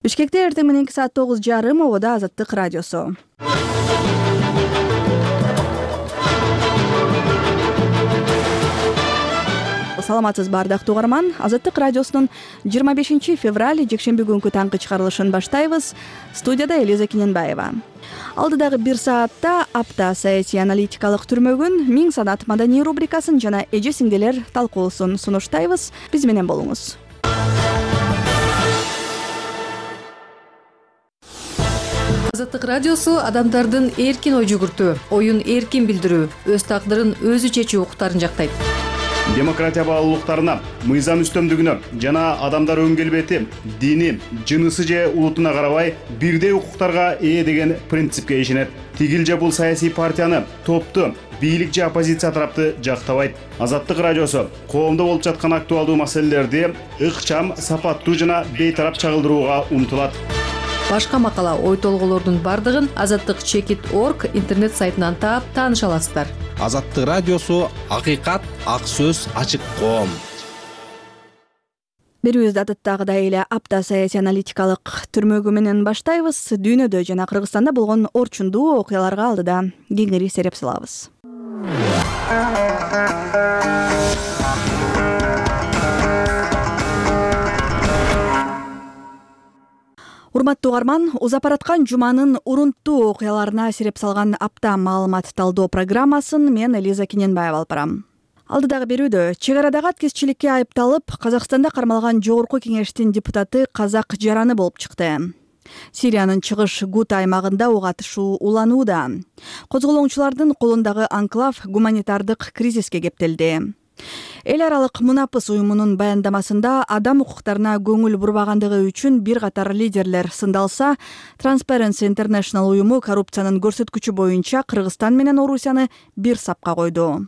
Бишкекте эртең мененки саат 9:30 обода Азаттык радиосу. Саламатсыз бардактуу угарман. Азаттык радиосунун 25 февраль жекшемби күнкү таңкы чыгарылышын баштайбыз. Студияда Элиза Киненбаева. Алдыдагы 1 саатта апта саясий аналитикалык түрмөгүн, миң санат маданий рубрикасын жана эже сиңдилер талкуусун сунуштайбыз. Биз менен болуңуз. Азаттык радиосу адамдардын эркин ой жүгүртүү, оюн эркин билдирүү, өз тагдырын өзү чечүү укуктарын жактайт. Демократия баалуулуктарына, мыйзам үстөмдүгүнө жана адамдар өн келбети, дини, жынысы же улутуна карабай бирдей укуктарга ээ деген принципке ишенет. Тигил же бул саясий партияны, топту, бийлик же оппозиция тарапты жактабайт. Азаттык радиосу коомдо болуп жаткан актуалдуу маселелерди ыкчам, сапаттуу жана бейтарап чагылдырууга умтулат. Башка макала, ой толголордун бардыгын azattik.org интернет сайтынан таап тааныша аласыздар. Азаттык радиосу акыйкат, ак сөз, ачык коом. Берүүбүздү адаттагыдай эле апта саясий аналитикалык түрмөгү менен баштайбыз. Дүйнөдө жана Кыргызстанда болгон орчундуу окуяларга алдыда кеңири сереп салабыз. Урматтуу угарман, узап бараткан жуманын урунттуу окуяларына сереп салган апта маалымат талдоо программасын мен Элиза Киненбаева алып барам. Алдыдагы берүүдө чек арадагы аткезчиликке айыпталып, Казакстанда кармалган Жогорку кеңештин депутаты казак жараны болуп чыкты. Сириянын чыгыш Гута аймагында ок атышуу уланууда. Козголоңчулардын колундагы анклав гуманитардык кризиске кептелди. Эл аралык Мунапыс уюмунун баяндамасында адам укуктарына көңүл бурбагандыгы үчүн бир катар лидерлер сындалса, Transparency International уюму коррупциянын көрсөткүчү боюнча Кыргызстан менен Орусияны бир сапка койду.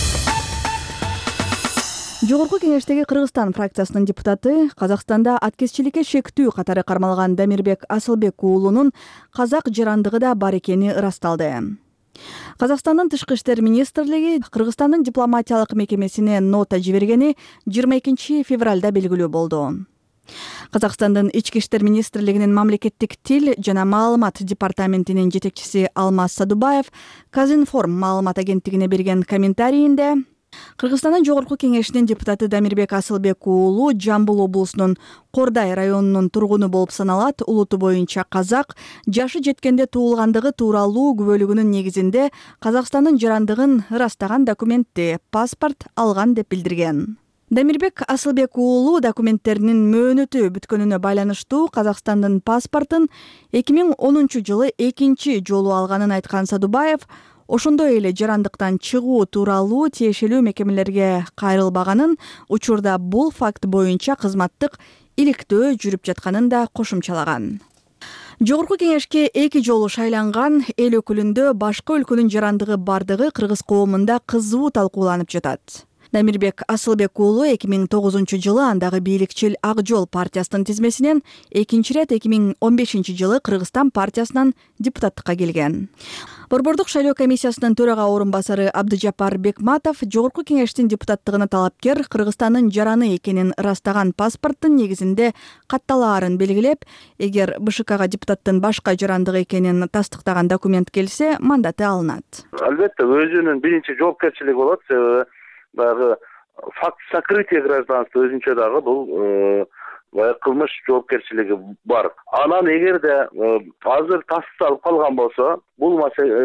Жогорку кеңештеги Кыргызстан фракциясынын депутаты Казакстанда аткезчиликке шектүү катары кармалган Дамирбек Асылбек уулунун казак жарандыгы да бар экени ырасталды. Казакстандын Тышкы иштер министрлиги Кыргызстандын дипломатиялык мекемесине нота жибергени 22 февралда белгилүү болду. Казакстандын Ички иштер министрлигинин мамлекеттик тил жана маалымат департаментинин жетекчиси Алмаз Садубаев Казинформ маалымат агенттигине берген комментарийинде Кыргызстандын Жогорку кеңешинин депутаты Дамирбек Асылбек уулу Жамбыл облусунун Кордай районунун тургуну болуп саналат. Улуту боюнча казак, жашы жеткенде туулгандыгы тууралуу күбөлүгүнүн негизинде Казакстандын жарандыгын ырастаган документти, паспорт алган деп билдирген. Дамирбек Асылбек уулу документтеринин мөөнөтү бүткөнүнө байланыштуу Казакстандын паспортун 2010 жылы экинчи жолу алганын айткан Садубаев, ошондой эле жарандыктан чыгуу тууралуу тиешелүү мекемелерге кайрылбаганын, учурда бул факт боюнча кызматтык иликтөө жүрүп жатканын да кошумчалаган. Жогорку кеңешке 2 жолу шайланган эл өкүлүндө башка өлкөнүн жарандыгы бардыгы кыргыз коомунда кызуу талкууланып жатат. Дамирбек Асылбек уулу 2009 жылы андагы бийликчил Ак Жол партиясынын тизмесинен, экинчи рет 2015 жылы Кыргызстан партиясынан депутаттыкка келген. Борбордук шайлоо комиссиясынын төрага орун басары Абдыжапар Бекматов Жогорку кеңештин депутаттыгына талапкер Кыргызстандын жараны экенин ырастаган паспорттун негизинде катталаарын белгилеп, эгер БШКга депутаттын башка жарандыгы экенин тастыктаган документ келсе, мандаты алынат. Албетте өзүнүн биринчи жоопкерчилиги болот. Дагы факт сокрытия гражданства өзүнчө дагы бул кылмыш жоопкерчилиги бар. Анан эгерде азыр тасталып калган болсо, бул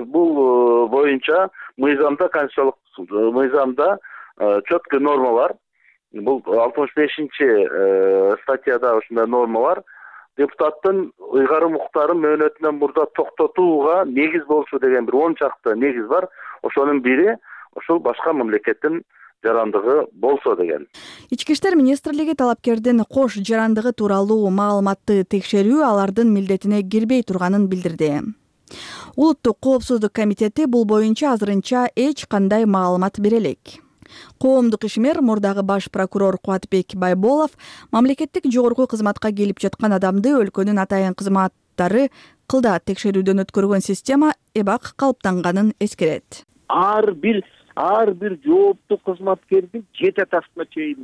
боюнча мыйзамда, конституциялык мыйзамда четкий норма бар. Бул 65 статьяда ушундай норма бар. Депутаттын ыйгарым укуктарын мөөнөтүнөн мурда токтотууга негиз болчу деген бир 10 чакты негиз бар. Ошонун бири ошол башка мамлекеттин жарандыгы болсо деген. Ички иштер министрлиги талапкердин кош жарандыгы тууралуу маалыматты текшерүү алардын милдетине кирбей турганын билдирди. Улуттук коопсуздук комитети бул боюнча азырынча эч кандай маалымат бере элек. Коомдук ишмер мурдагы баш прокурор Кубатбек Байболов мамлекеттик жогорку кызматка келип жаткан адамды өлкөнүн атайын кызматтары кылда текшерүүдөн өткөргөн система эбак калыптанганын эскерет. Ар бир жооптуу кызматкердин 7 атасына чейин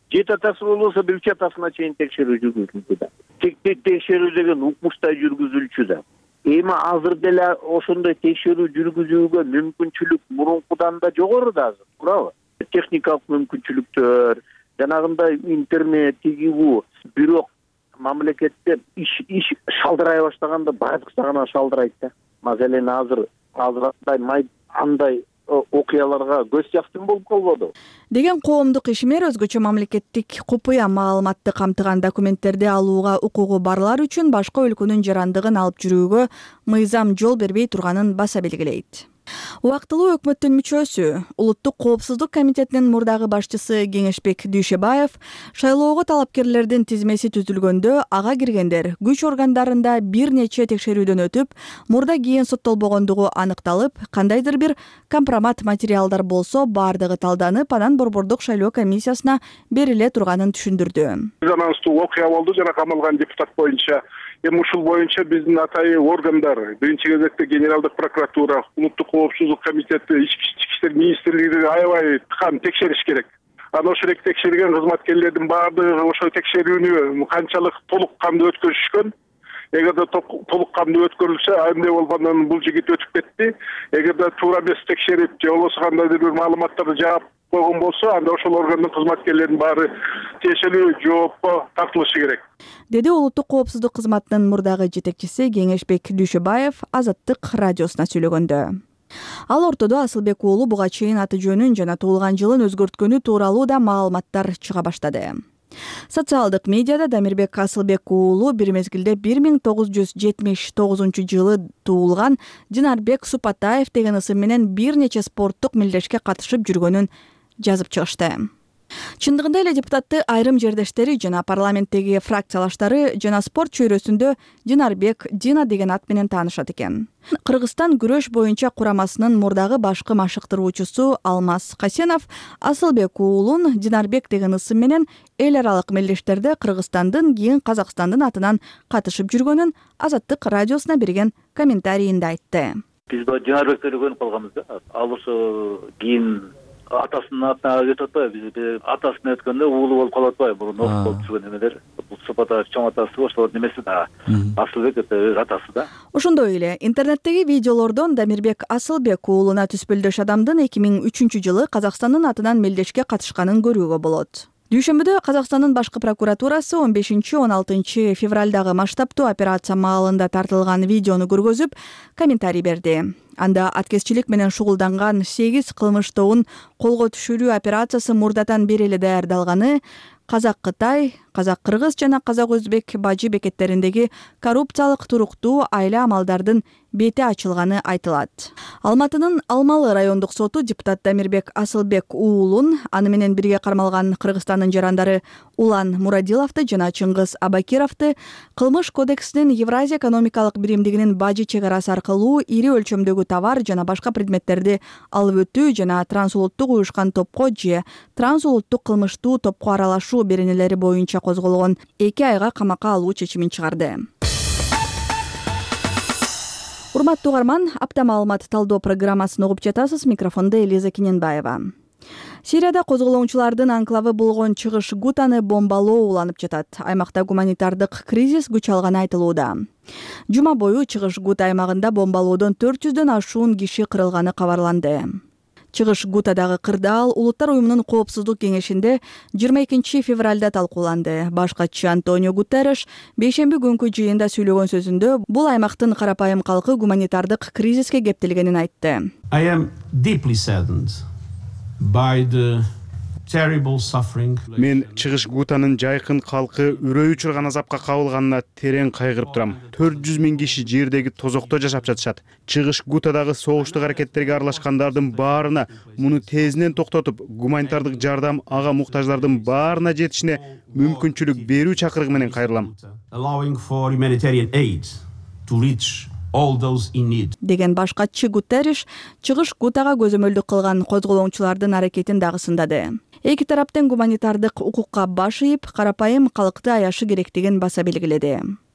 жети атасы болбосо бир 3 атасына чейин текшерүү жүргүзүлчү да. Текшерүү деген укмуштай жүргүзүлчү да. Эми азыр деле ошондой текшерүү жүргүзүүгө мүмкүнчүлүк мурункудан да жогору да азыр, туурабы? Техникалык мүмкүнчүлүктөр, жанагындай интернет, тиги бу. Бирок мамлекетте иш шалдырай баштаганда бардыкса гана шалдырайт да. Маселен азыр андай окуяларга көз жактын болуп калбаду деген коомдук ишмер өзгөчө мамлекеттик купуя маалыматты камтыган документтерди алууга укугу барлар үчүн башка өлкөнүн жарандыгын алып жүрүүгө мыйзам жол бербей турганын баса белгилейт. Убактылуу өкмөттүн мүчөсү, Улуттук коопсуздук комитетинин мурдагы башчысы Кеңешбек Дүйшөбаев шайлоого талапкерлердин тизмеси түзүлгөндө ага киргендер күч органдарында бир нече текшерүүдөн өтүп, мурда кийин соттолбогондугу аныкталып, кандайдыр бир компромат материалдар болсо бардыгы талданып, анан Борбордук шайлоо комиссиясына бериле турганын түшүндүрдү. Резонанстуу окуя болду жана камалган депутат боюнча. Эми ушул боюнча биздин атайын органдар, биринчи кезекте Генералдык прокуратура, Улуттук коопсуздук комитети, Ички иштер министрлиги аябай тыкан текшериш керек. Анан ошол текшерген кызматкерлердин баардыгы ошол текшерүүнү канчалык толук кандуу өткөрүшкөн. Эгерде толук кандуу өткөрүлсө, андай болгондон бул жигит өтүп кетти. Эгерде туура эмес текшерип, же болбосо кандайдыр бир маалыматтарды жаап койгон болсо, анда ошол органдын кызматкерлеринин баары тиешелүү жоопко тартылышы керек. Деди Улуттук коопсуздук кызматынын мурдагы жетекчиси Кеңешбек Дүйшөбаев Азаттык радиосуна сүйлөгөндө. Ал ортодо Асылбек уулу буга чейин аты жөнүн жана туулган жылын өзгөрткөнү тууралуу да маалыматтар чыга баштады. Социалдык медиада Дамирбек Асылбек уулу бир мезгилде 1979 жылы туулган Динарбек Супатаев деген ысым менен бир нече спорттук мелдешке катышып жүргөнүн жазып чыгышты. Чындыгында эле депутатты айрым жердештери жана парламенттеги фракциялаштары жана спорт чөйрөсүндө Динарбек Дина деген ат менен таанышат экен. Кыргызстан күрөш боюнча курамасынын мурдагы башкы машыктыруучусу Алмаз Касенов Асылбек уулун Динарбек деген ысым менен эл аралык мелдештерде Кыргызстандын кийин Казакстандын атынан катышып жүргөнүн Азаттык радиосуна берген комментарийинде айтты. Биз Динарбекти көрүп калганбыз да. Ал ошо кийин атасынын атына кетип атпайбы, биз атасына өткөндө уулу болуп калып атпайбы, мурун окуп болуп жүргөн эмелер. Бул Супатаев чоң атасы, ошолор немеси да. Асылбек атасы да. Ошондой эле интернеттеги видеолордон Дамирбек Асылбек уулуна түспөлдөш адамдын 2003 жылы Казакстандын атынан мелдешке катышканын көрүүгө болот. Дүйшөмбүдө Казакстандын башкы прокуратурасы 15-16 февралдагы масштабтуу операция маалында тартылган видеону көргөзүп, комментарий берди. Анда аткезчилик менен шугулданган 8 кылмыш тобун колго түшүрүү операциясы мурдатан бери эле даярдалганы, Казак-Кытай, Казак-Кыргыз жана Казак-Өзбек бажы бекеттериндеги коррупциялык туруктуу айла амалдардын бети ачылганы айтылат. Алматынын Алмалы райондук соту депутат Дамирбек Асылбек уулун, аны менен бирге кармалган Кыргызстандын жарандары Улан Мурадиловду жана Чыңгыз Абакировду кылмыш кодексинин Евразия экономикалык биримдигинин бажы чегарасы аркылуу ири өлчөмдөгү товар жана башка предметтерди алып өтүү жана трансулуттук уюшкан топко же трансулуттук кылмыштуу топко аралашуу беренелери боюнча козголгон 2 айга камакка алуу чечимин чыгарды. Урматтуу угарман, апта маалымат талдоо программасын угуп жатасыз. Микрофондо Элиза Киненбаева. Сирияда козголоочулардын анклавы болгон Чыгыш Гутаны бомбалоо уланып жатат. Аймакта гуманитардык кризис күч алганы айтылууда. Жума бою Чыгыш Гута аймагында бомбалоодон 400дөн ашуун киши кырылганы кабарланды. Чыгыш Гутадагы кырдаал Улуттар уюмунун коопсуздук кеңешинде 22 февралда талкууланды. Баш катчы Антонио Гутерреш бейшемби күнкү жыйында сүйлөгөн сөзүндө бул аймактын карапайым калкы гуманитардык кризиске кептелгенин айтты. I am deeply saddened by the terrible suffering. Мен Чыгыш Гутанын жайкын калкы үрөй учурган азапка кабылганына терең кайгырып турам. 400 000 киши жердеги тозокто жашап жатышат. Чыгыш Гутадагы согуштук аракеттерге аралашкандардын баарына муну тезинен токтотуп, гуманитардык жардам ага муктаждардын баарына жетишине мүмкүнчүлүк берүү чакырыгы менен кайрылам. Allowing for humanitarian aid to reach all those in need. Деген баш катчы Гутерреш Чыгыш Гутага көзөмөлдүк кылган козголоочулардын аракетин дагы сындады. Эки тараптын гуманитардык укукка баш ийип, карапайым калкты аяшы керектигин баса белгиледи.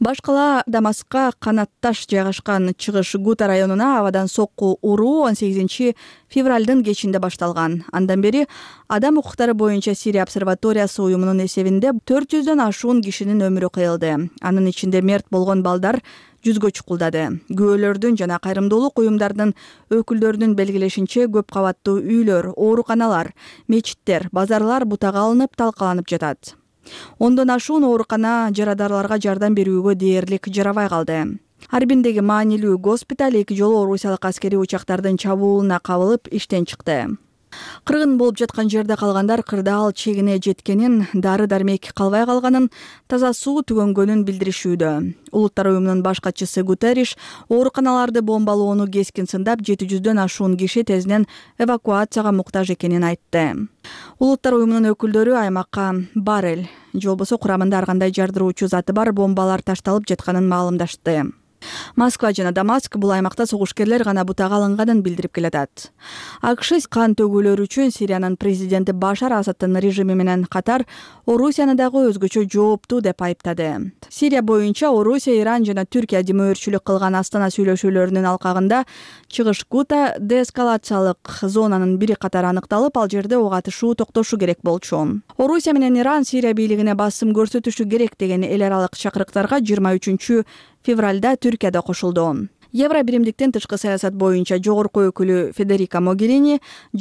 Баш кала Дамаскка канатташ жайгашкан чыгыш Гута районуна абадан сокку уруу 18 февралдын кечинде башталган. Андан бери адам укуктары боюнча Сирия обсерваториясы уюмунун эсебинде 400дөн ашуун кишинин өмүрү кыйылды. Анын ичинде мерт болгон балдар 100гө чукулдады. Күбөлөрдүн жана кайрымдуулук уюмдардын өкүлдөрүнүн белгилешинче көп кабаттуу үйлөр, ооруканалар, мечиттер, базарлар бутага алынып талкаланып жатат. Ондон ашуун оорукана жарадарларга жардам берүүгө дээрлик жарабай калды. Арбиндеги маанилүү госпиталь 2 жолу орусиялык аскерий учактардын чабуулуна кабылып иштен чыкты. Кыргын болуп жаткан жерде калгандар кырдаал чегине жеткенин, дары-дармек калбай калганын, таза суу түгөнгөнүн билдиришүүдө. Улуттар уюмунун баш катчысы Гутерриш ооруканаларды бомбалоону кескин сындап, 700дөн ашуун киши тезинен эвакуацияга муктаж экенин айтты. Улуттар уюмунун өкүлдөрү аймакка баррель, же болбосо курамында ар кандай жардыруучу заты бар бомбалар ташталып жатканын маалымдашты. Москва жана Дамаск бул аймакта согушкерлер гана бутага алынганын билдирип келатат. АКШ кан төгүүлөр үчүн Сириянын президенти Башар Асадтын режими менен катар Орусияны дагы өзгөчө жооптуу деп айыптады. Сирия боюнча Орусия, Иран жана Түркия демөөрчүлүк кылган Астана сүйлөшүүлөрүнүн алкагында чыгыш Гута деэскалациялык зонанын бири катары аныкталып, ал жерде ок атышуу токтошу керек болчу. Орусия менен Иран Сирия бийлигине басым көрсөтүшү керек деген эл аралык чакырыктарга 23 февралда Түркияда кошулду. Евро биримдиктин тышкы саясат боюнча жогорку өкүлү Федерика Могерини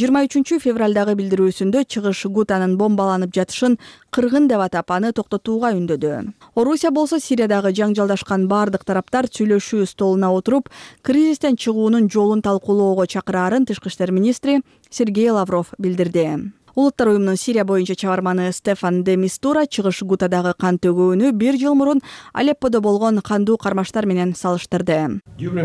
23 февралдагы билдирүүсүндө чыгыш Гутанын бомбаланып жатышын кыргын деп атап, аны токтотууга үндөдү. Орусия болсо Сириядагы жаңжалдашкан бардык тараптар сүйлөшүү столуна отуруп, кризистен чыгуунун жолун талкуулоого чакыраарын тышкы иштер министри Сергей Лавров билдирди. Улуттар уюмунун Сирия боюнча чабарманы Стефан де Мистура чыгыш Гутадагы кан төгүүнү 1 жыл мурун Алепподо болгон кандуу кармаштар менен салыштырды.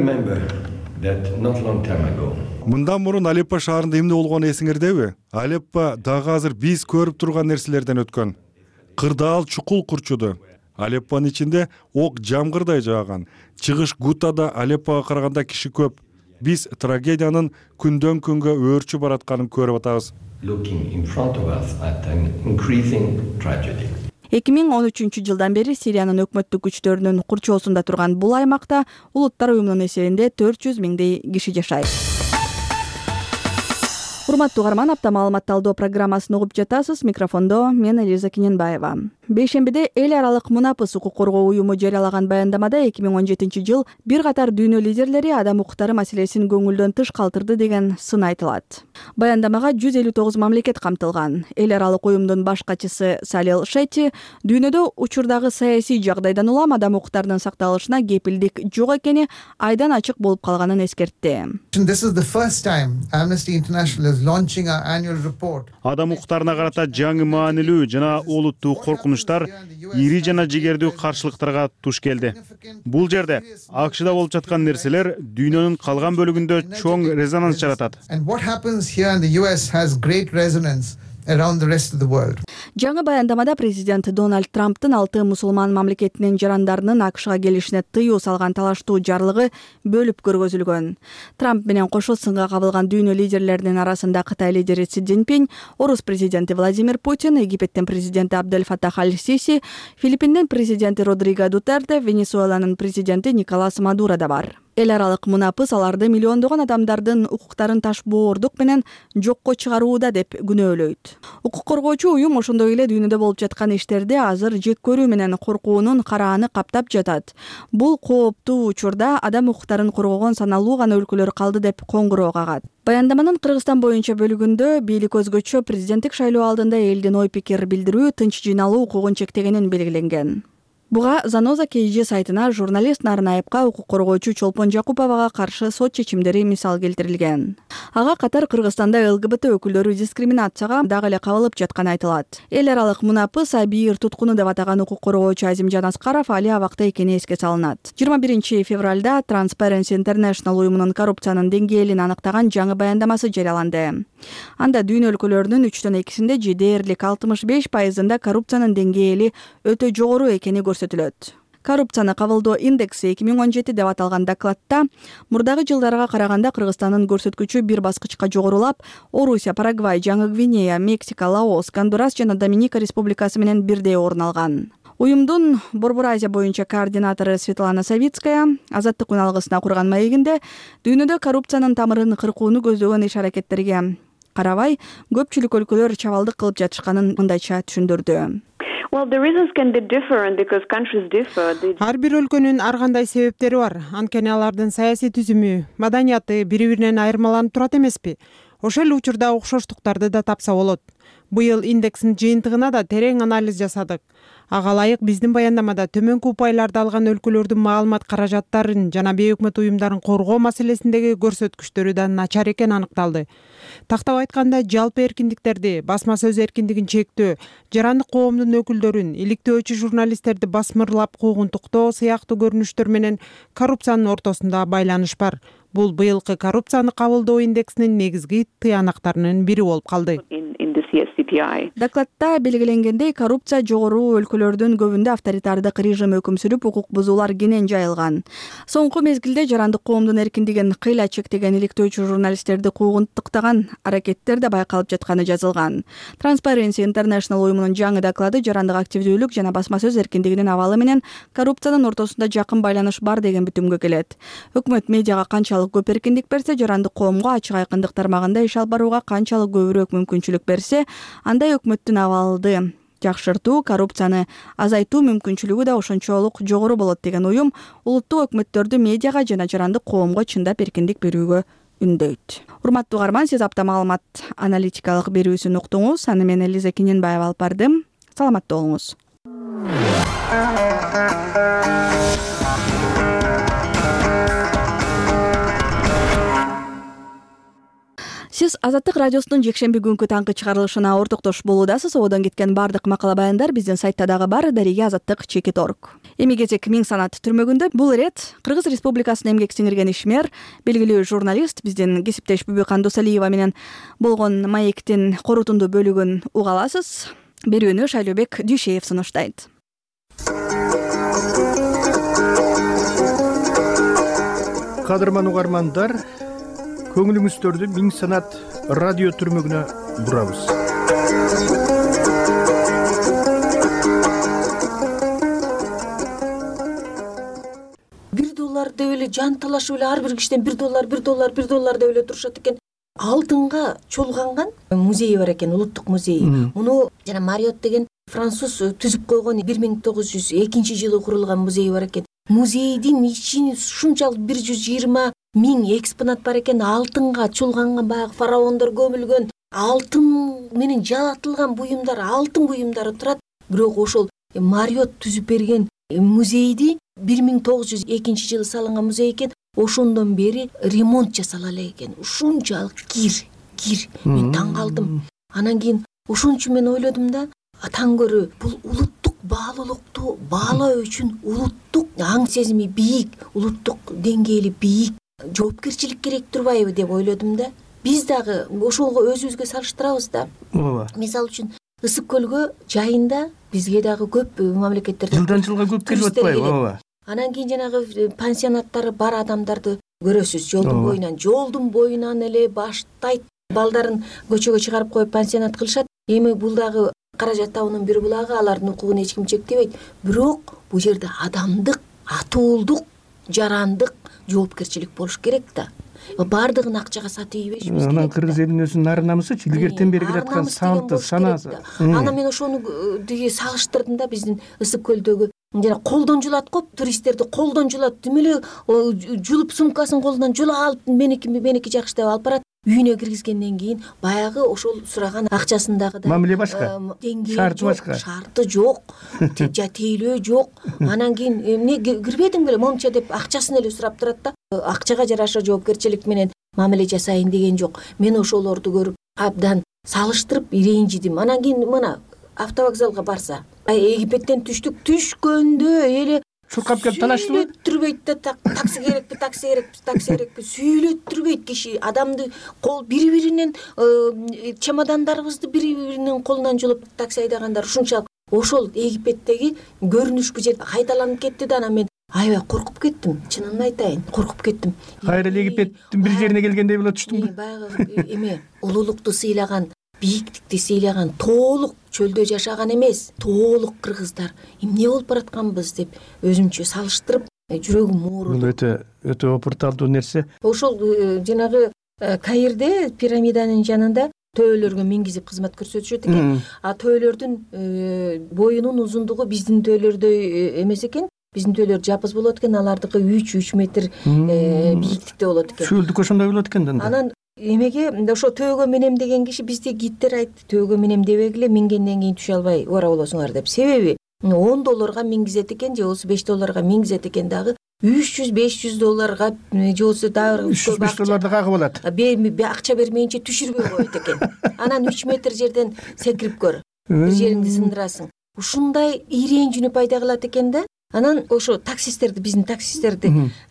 Мындан мурун Алеппо шаарында эмне болгону эсиңердеби? Алеппо дагы азыр биз көрүп турган нерселерден өткөн. Кырдаал чукул курчуду. Алеппонун ичинде ок жамгырдай жааган. Чыгыш Гутада Алеппого караганда киши көп. Биз трагедиянын күндөн күнгө өөрчүп баратканын көрүп атабыз. 2013 жылдан бери Сириянын өкмөттүк күчтөрүнүн курчоосунда турган бул аймакта улуттар уюмунун эсебинде 400 миңдей киши жашайт. Урматтуу угарман, апта маалыматталдоо программасын угуп жатасыз. Микрофондо мен Элиза Киненбаева. Бейшембиде эл аралык мунапыс укук коргоо уюму жарыялаган баяндамада 2017 жыл бир катар дүйнө лидерлери адам укуктары маселесин көңүлдөн тыш калтырды деген сын айтылат. Баяндамага 159 мамлекет камтылган. Эл аралык уюмдун баш катчысы Салил Шетти дүйнөдө учурдагы саясий жагдайдан улам адам укуктарынын сакталышына кепилдик жок экени айдан ачык болуп калганын эскертти. Адам укуктарына карата жаңы маанилүү жана олуттуу коркунучтар ири жана жигердүү каршылыктарга туш келди. Бул жерде АКШда болуп жаткан нерселер дүйнөнүн калган бөлүгүндө чоң резонанс жаратат. Жаңы баяндамада президент Дональд Трамптын 6 мусулман мамлекетинин жарандарынын АКШга келишине тыюу салган талаштуу жарлыгы бөлүп көргөзүлгөн. Трамп менен кошо сынга кабылган дүйнө лидерлеринин арасында Кытай лидери Си Цзиньпин, Орус президенти Владимир Путин, Египеттин президенти Абдель Фаттах Аль-Сиси, Филиппиндин президенти Родриго Дутерте, Венесуэланын президенти Николас Мадуро да бар. Эл аралык мунапыс аларды миллиондогон адамдардын укуктарын ташбоордук менен жокко чыгарууда деп күнөөлөйт. Укук коргоочу уюм ошондой эле дүйнөдө болуп жаткан иштерде азыр жек көрүү менен коркуунун карааны каптап жатат. Бул кооптуу учурда адам укуктарын коргогон саналуу гана өлкөлөр калды деп коңгуроо кагат. Баяндаманын Кыргызстан боюнча бөлүгүндө бийлик өзгөчө президенттик шайлоо алдында элдин ой пикир билдирүү, тынч жыйналуу укугун чектегенин белгиленген. Буга Заноза KG сайтына журналист Нарынаевка укук коргоочу Чолпон Жакуповага каршы сот чечимдери мисал келтирилген. Ага катар Кыргызстанда ЛГБТ өкүлдөрү дискриминацияга дагы эле кабылып жатканы айтылат. Эл аралык мунапыс абийир туткуну деп атаган укук коргоочу Азимжан Аскаров али абакта экени эске салынат. 21 февралда Transparency International уюмунун коррупциянын деңгээлин аныктаган жаңы баяндамасы жарыяланды. Анда дүйнө өлкөлөрүнүн 3/2 же дээрлик 65%-ында коррупциянын деңгээли өтө жогору экени көрсөтүлөт. Коррупцияны кабылдоо индекси 2017 деп аталган докладта мурдагы жылдарга караганда Кыргызстандын көрсөткүчү бир баскычка жогорулап, Орусия, Парагвай, Жаңы Гвинея, Мексика, Лаос, Гондурас жана Доминика республикасы менен бирдей орун алган. Уюмдун Борбор Азия боюнча координатору Светлана Савицкая Азаттык үналгысына курган маегинде дүйнөдө коррупциянын тамырын кыркууну көздөгөн иш-аракеттерге карабай көпчүлүк өлкөлөр чабалдык кылып жатышканын мындайча түшүндүрдү. Ар бир өлкөнүн ар кандай себептери бар. Анткени алардын саясий түзүмү, маданияты бири-биринен айырмаланып турат эмеспи? Ошол учурда окшоштуктарды да тапса болот. Быйыл индекстин жыйынтыгына да терең анализ жасадык. Ага ылайык биздин баяндамада төмөнкү упайларды алган өлкөлөрдүн маалымат каражаттарын жана бейөкмөт уюмдарын коргоо маселесиндеги көрсөткүчтөрү да начар экени аныкталды. Тактап айтканда, жалпы эркиндиктерди, басма сөз эркиндигин чектөө, жарандык коомдун өкүлдөрүн, иликтөөчү журналисттерди басмырлап куугунтуктоо сыяктуу көрүнүштөр менен коррупциянын ортосунда байланыш бар. Бул быйылкы коррупцияны кабылдоо индексинин негизги тыянактарынын бири болуп калды. Докладта белгиленгендей, коррупция жогору өлкөлөрдүн көбүндө авторитардык режим өкүм сүрүп, укук бузуулар кенен жайылган. Соңку мезгилде жарандык коомдун эркиндигин кыйла чектеген иликтөөчү журналисттерди куугунтуктаган аракеттер да байкалып жатканы жазылган. Transparency International уюмунун жаңы доклады жарандык активдүүлүк жана басма сөз эркиндигинин абалы менен коррупциянын ортосунда жакын байланыш бар деген бүтүмгө келет. Өкмөт медиага канчалык көп эркиндик берсе, жарандык коомго ачык айкындык тармагында иш алып барууга канчалык көбүрөөк мүмкүнчүлүк берсе, андай өкмөттүн абалды жакшыртуу, коррупцияны азайтуу мүмкүнчүлүгү да ошончолук жогору болот деген уюм улуттук өкмөттөрдү медиага жана жарандык коомго чындап эркиндик берүүгө үндөйт. Урматтуу угарман, сиз апта маалымат аналитикалык берүүсүн уктуңуз. Аны мен Элиза Киненбаева алып бардым. Саламаттуу болуңуз. Сиз Азаттык радиосунун жекшемби күнкү таңкы чыгарылышына ортоктош болуудасыз. Одон кеткен бардык макала баяндар биздин сайтта дагы бар, darige-azattik.org. Эми кезек Миң Санат түрмөгүндө. Бул ирет Кыргыз Республикасына эмгек сиңирген ишмер, белгилүү журналист биздин кесиптеш Бүбүкан Досалиева менен болгон маектин корутунду бөлүгүн уга аласыз. Берүүнү Шайлообек Дүйшеев сунуштайт. Кадырман угармандар, көңүлүңүздөрдү Миң Санат радио түрмөгүнө бурабыз. $1 деп эле жан талашып эле ар бир кишиден $1 деп эле турушат экен. Алтынга чолганган музей бар экен, улуттук музей. Муну жана Мариот деген француз түзүп койгон 1902-жылы курулган музей бар экен. Музейдин ичинде ушунчалык 120 000 экспонат бар экен. Алтынга чолганган баягы фараондор көмүлгөн, алтын менен жалатылган буюмдар, алтын буюмдары турат. Бирок ошол Мариот түзүп берген музейди 1902-жылы салынган музей экен. Ошондон бери ремонт жасала эле экен. Ушунчалык кир. Мен таң калдым. Анан кийин ошончу мен ойлодум да, таң көрө бул улуттук баалуулукту баалоо үчүн улуттук аң сезими бийик, улуттук деңгээли бийик жоопкерчилик керек турбайбы деп ойлодум да. Биз дагы ошого өзүбүзгө салыштырабыз да. Мисалы үчүн Ысык көлгө жайында бизге дагы көп мамлекеттерден жылдан жылга көп келип атпайбы? Анан кийин жанагы пансионаттары бар адамдарды көрөсүз жолдун боюнан эле баштайт. Балдарын көчөгө чыгарып коюп пансионат кылышат. Эми бул дагы каражат табуунун бир булагы, алардын укугун эч ким чектебейт. Бирок бул жерде адамдык, атуулдук, жарандык жоопкерчилик болуш керек да. Бардыгын акчага сатып ийбешпиз керек. Анан кыргыз элинин өзүнүн ар намысы илгертен бери келаткан санты, санасы. Анан мен ошону салыштырдым да, биздин Ысык көлдөгү жана колдон жулат го, туристтерди колдон жулат. Тим эле жулуп сумкасын колунан жула алып меники жакшы деп алып барат. Үйүнө киргизгенден кийин баягы ошол сураган акчасындагы да мамиле башка, шарты башка. Шарты жок, тейлөө жок. Анан кийин эмне кирбедиң беле момча деп акчасын эле сурап турат да. Акчага жараша жоопкерчилик менен мамиле жасайын деген жок. Мен ошолорду көрүп абдан салыштырып иренжидим. Анан кийин мына автовокзалга барса, Египеттен түшкөндө эле чуркап келип талаштыбы? Сүйлөттүрбөйт да, такси керекпи, сүйлөттүрбөйт киши. Адамды кол бири-биринен чемодандарыбызды бири-биринин колунан жулуп такси айдагандар ушунчалык. Ошол Египеттеги көрүнүш бу жерде кайталанып кетти да, анан мен аябай коркуп кеттим. Чынын айтайын, коркуп кеттим. Кайра Египеттин бир жерине келгендей болот түштүңбү? Баягы эме улуулукту сыйлаган бийиктикти сыйлаган тоолук чөлдө жашаган эмес, тоолук кыргыздар эмне болуп баратканбыз деп өзүмчө салыштырып жүрөгүм ооруду. Бул өтө опурталдуу нерсе. Ошол жанагы Каирде пирамиданын жанында төөлөргө мингизип кызмат көрсөтүшөт экен. А төөлөрдүн боюнун узундугу биздин төөлөрдөй эмес экен. Биздин төөлөр жапыз болот экен, алардыкы 3 метр бийиктикте болот экен. Сүйүлдүк ошондой болот экен да. Анан эмеге ошо төөгө минем деген киши бизде гидтер айтты, төөгө минем дебегиле, мингенден кийин түшө албай ора болосуңар деп. Себеби $10 мингизет экен же болбосо $5 мингизет экен, дагы $300-500 же болбосо дагы $300-500 кагы болот. Акча бермейинче түшүрбөй коет экен. Анан 3 метр жерден секирип көр, бир жериңди сындырасың. Ушундай иренжүүнү пайда кылат экен да. Анан ошо таксисттерди, биздин таксисттерди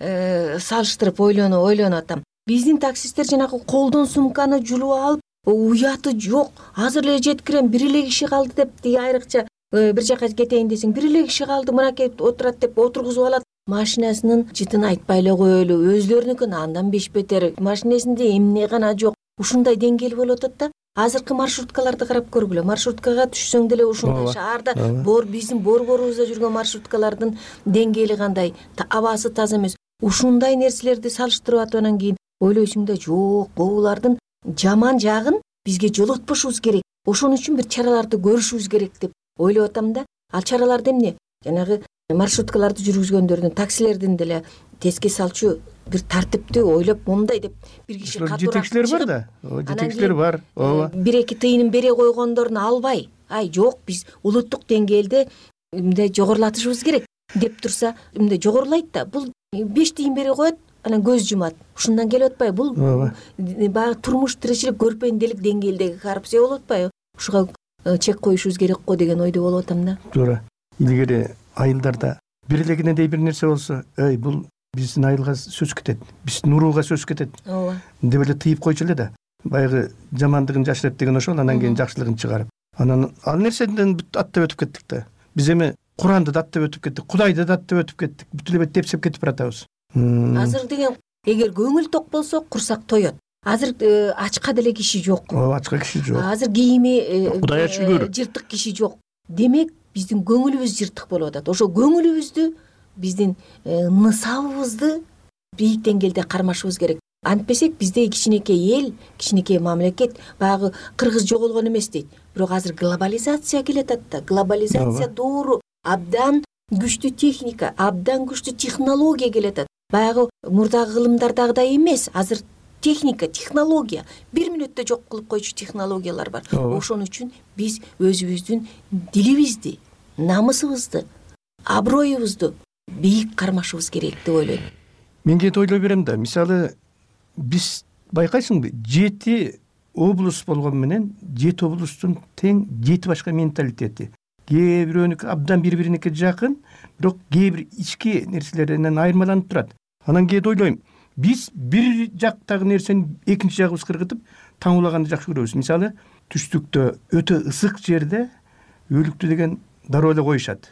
салыштырып ойлонуп атам. Биздин таксисттер жанагы колдон сумканы жулуп алып, уяты жок, азыр эле жеткирем, бир эле киши калды деп, айрыкча бир жака кетейин десең, бир эле киши калды, мынакей отурат деп отургузуп алат. Машинасынын жытын айтпай эле коелу, өзлөрүнүкүн андан беш бетер, машинесинде эмне гана жок. Ушундай деңгээл болуп атат да. Азыркы маршруткаларды карап көргүлө. Маршруткага түшсөң деле ушундай шаарда биздин борборубузда жүргөн маршруткалардын деңгээли кандай, абасы таза эмес. Ушундай нерселерди салыштырып атып анан кийин ойлойсуң да, жок, булардын жаман жагын бизге жолотпошубуз керек. Ошон үчүн бир чараларды көрүшүбүз керек деп ойлоп атам да. Ал чараларды эмне? Жанагы маршруткаларды жүргүзгөндөрдүн, таксилердин деле теске салчу бир тартипти ойлоп, мындай деп бир киши катуураак жетекчилер бар да. Жетекчилер бар. Ооба. 1-2 тыйынын бере койгондорун албай, жок, биз улуттук деңгээлде мындай жогорулатышыбыз керек деп турса, мындай жогорулайт да. Бул 5 тыйын бере коет, анан көз жумат. Ушундан келип атпайбы? Бул баягы турмуш тиричилик көрпендилик деңгээлдеги коррупция болуп атпайбы? Ушуга чек коюшубуз керек го деген ойдо болуп атам да. Туура. Илгери айылдарда бир элегинедей бир нерсе болсо, бул биздин айылга сөз кетет, биздин урууга сөз кетет деп эле тыйып койчу эле да. Баягы жамандыгын жашырат деген ошол, анан кийин жакшылыгын чыгарып. Анан ал нерседен аттап өтүп кеттик да. Биз эми Куранды да аттап өтүп кеттик, Кудайды да аттап өтүп кеттик. Бүт эле депсеп кетип баратабыз. Азыр деген эгер көңүл ток болсо курсак тоет. Азыр ачка деле киши жок. Ачка киши жок. Азыр кийими Кудайга шүгүр. Жыртык киши жок. Демек биздин көңүлүбүз жыртык болуп атат. Ошо көңүлүбүздү, биздин нысабыбызды бийик деңгээлде кармашыбыз керек. Антпесек бизде кичинекей эл, кичинекей мамлекет, баягы кыргыз жоголгон эмес дейт. Бирок азыр глобализация келет атта. Глобализация доору, абдан күчтүү техника, абдан күчтүү технология келет атат. Баягы мурдагы кылымдардагыдай эмес. Азыр техника, технология, 1 мүнөттө жок кылып койчу технологиялар бар. Ошон үчүн биз өзүбүздүн дилибизди, намысыбызды, аброюбузду бийик кармашыбыз керек деп ойлойм. Мен кээде ойлой берем да, мисалы биз байкайсыңбы, 7 облус болгон менен 7 облустун тең 7 башка менталитети. Кээ бирөөнүкү абдан бири-биринике жакын, бирок кээ бир ички нерселеринен айырмаланып турат. Анан кээде ойлойм, биз бир жактагы нерсени экинчи жагыбыз кыргытып таңуулаганды жакшы көрөбүз. Мисалы, түштүктө өтө ысык жерде өлүктү деген дароо эле коюшат.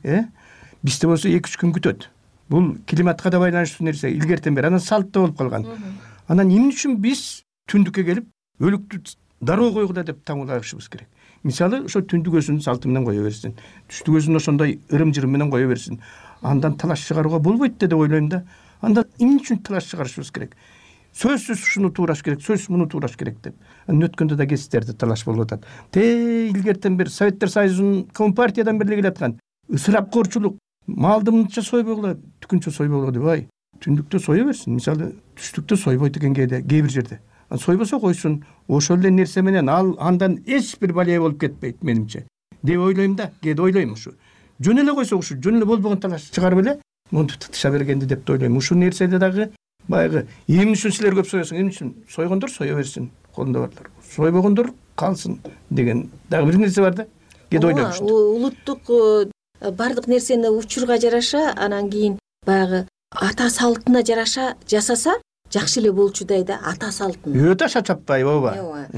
Бизде болсо 2-3 күн күтөт. Бул климатка да байланыштуу нерсе, илгертен бери анан салтта болуп калган. Анан эмне үчүн биз түндүккө келип өлүктү дароо койгула деп таңуулашыбыз керек. Мисалы, ошо түндүгөсүн салты менен кое берсин, түштүгөсүн ошондой ырым-жырым менен кое берсин. Андан талаш чыгарууга болбойт деп ойлойм да. Анда эмне үчүн талаш чыгарышыбыз керек? Сөзсүз ушуну туураш керек, сөзсүз муну туураш керек деп. Анан өткөндө да кездерде талаш болуп атат. Илгертен бери Советтер Союзунун Компартиядан бери келаткан ысырапкорчулук, малды мынча сойбогула, түкүнчө сойбогула деп түндүктө сое берсин. Мисалы, түштүктө сойбойт экен кээ бир жерде. Сойбосо койсун, ошол эле нерсе менен андан эч бир балия болуп кетпейт менимче. Деп ойлойм да, кээде ойлойм ушу. Жөн эле койсо ушу, жөн эле болбогон талаш чыгарып эле монтип тытыша бергенди деп ойлойм. Ушул нерседе дагы баягы эмне үчүн силер көп соесуң, эмне үчүн сойгондор сое берсин, колунда барлар. Сойбогондор калсын деген дагы бир нерсе бар да. Кээде ойлойм ушу. Улуттук бардык нерсени учурга жараша, анан кийин баягы ата салтына жараша жасаса жакшы эле болчудай да, ата салтын. Өтө шачаптай, ооба.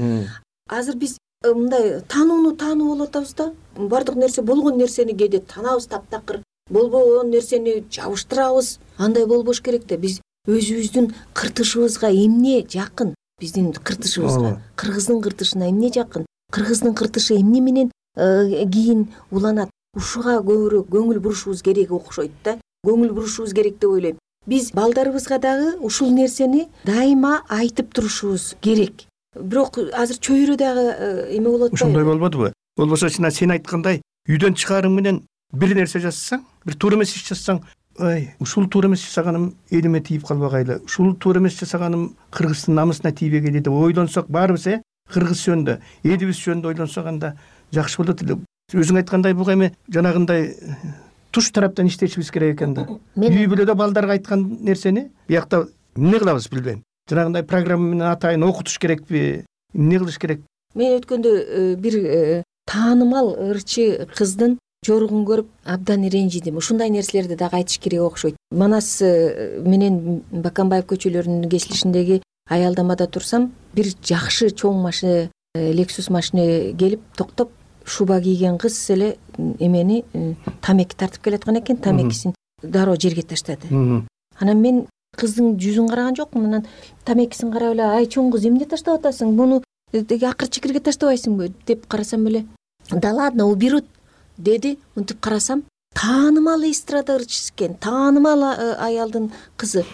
Азыр биз мындай таануу болуп атабыз да. Бардык нерсе, болгон нерсени кээде таанабыз таптакыр, болбогон нерсени жабыштырабыз. Андай болбош керек да. Биз өзүбүздүн кыртышыбызга эмне жакын, биздин кыртышыбызга, кыргыздын кыртышына эмне жакын, кыргыздын кыртышы эмне менен кийин уланат, ушуга көбүрөөк көңүл бурушубуз керек окшойт да. Көңүл бурушубуз керек деп ойлойм. Биз балдарыбызга дагы ушул нерсени дайыма айтып турушубуз керек. Бирок азыр чөйрө дагы эме болот да. Ошондой болбодубу? Болбосо жана сен айткандай үйдөн чыгарың менен бир нерсе жазсаң, бир туура эмес иш жазсаң, ой, ушул туура эмес жасаганым элиме тийип калбагайлы, ушул туура эмес жасаганым кыргыздын намысына тийбегейли деп ойлонсок баарыбыз кыргыз жөнүндө, элибиз жөнүндө ойлонсок анда жакшы болот эле. Өзүң айткандай буга эми жанагындай туш тараптан иштешибиз керек экен да. Үй бүлөдө балдарга айткан нерсени биякта эмне кылабыз билбейм. Жанагындай программа менен атайын окутуш керекпи, эмне кылыш керек? Мен өткөндө бир таанымал ырчы кыздын жоругун көрүп абдан ренжидим. Ушундай нерселерди дагы айтыш керек окшойт. Манас менен Баканбаев көчөлөрүнүн кесилишиндеги аялдамада турсам, бир жакшы чоң машина, Lexus машина келип токтоп, шуба кийген кыз эле эмени тамеки тартып келаткан экен, тамекисин дароо жерге таштады. Анан мен кыздын жүзүн караган жокмун, анан тамекисин карап эле, ай чоң кыз эмне таштап атасың? Буну акыр чикирге таштабайсыңбы деп карасам эле, да ладно, уберут деди. Мынтип карасам, таанымал эстрада ырчысы экен, таанымал аялдын кызы.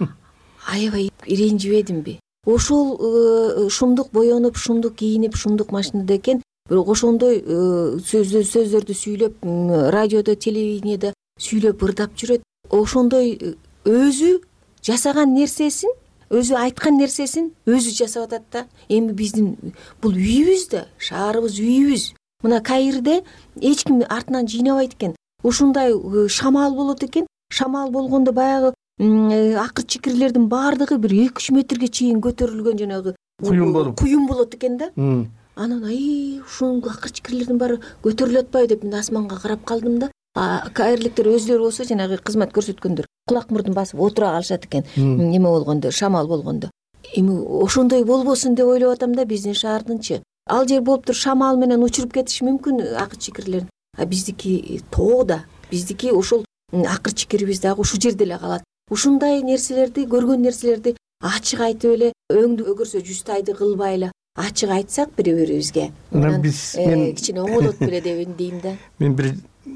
Аябай ренжибедимби? Ошол шумдук боенуп, шумдук кийинип, шумдук машинада экен. Бирок ошондой сөздөрдү сүйлөп, радиодо, телевидениеде сүйлөп ырдап жүрөт. Ошондой өзү жасаган нерсесин, өзү айткан нерсесин өзү жасап атат да. Эми биздин бул үйүбүз да, шаарыбыз үйүбүз. Мына Каирде эч ким артынан жыйнабайт экен. Ушундай шамал болот экен. Шамал болгондо баягы акыр чикирлердин баардыгы бир 2-3 метрге чейин көтөрүлгөн жанагы куюм болот экен да. Анан ушул акыр чикирлердин баары көтөрүлүп атпайбы деп мен асманга карап калдым да. Кайрликтер өздөрү болсо жанагы кызмат көрсөткөндөр кулак мурдун басып отура калышат экен. Неме болгондо, шамал болгондо. Эми ошондой болбосун деп ойлоп атам да биздин шаардынчы. Ал жер болуп туруп шамал менен учуруп кетиши мүмкүн акыр чикирлерин. Биздики тоодо, биздики ошол акыр чикирибиз дагы ушул жерде эле калат. Ушундай нерселерди, көргөн нерселерди ачык айтып эле, өңдү өгөрсө жүстайды кылбай эле ачык айтсак бири-бирибизге, мен кичине оңолот беле деп дейм да. Мен бир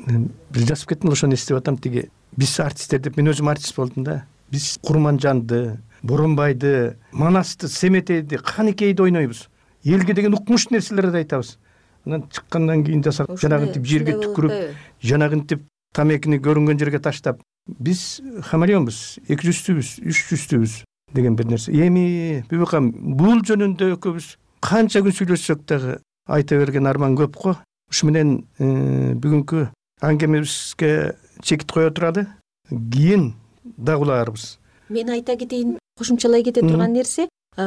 жазып кеттим, ошону эстеп атам. Тиги биз артисттер деп, мен өзүм артист болдум да. Биз Курманжанды, Боронбайды, Манасты, Семетейди, Каныкейди ойнойбуз. Элге деген укмуш нерселерди айтабыз. Анан чыккандан кийин жанагынтип жерге түкүрүп, жанагынтип тамекини көрүнгөн жерге таштап, биз хамелеонбуз, 200-түбүз, 300-түбүз деген бир нерсе. Эми Бүбүкам, бул жөнүндө экөөбүз канча күн сүйлөшсөк дагы айта берген арман көп го. Ушу менен бүгүнкү аңгемебизге чекит кое туралы. Кийин дагы улаарбыз. Мен айта кетейин, кошумчалай кете турган нерсе,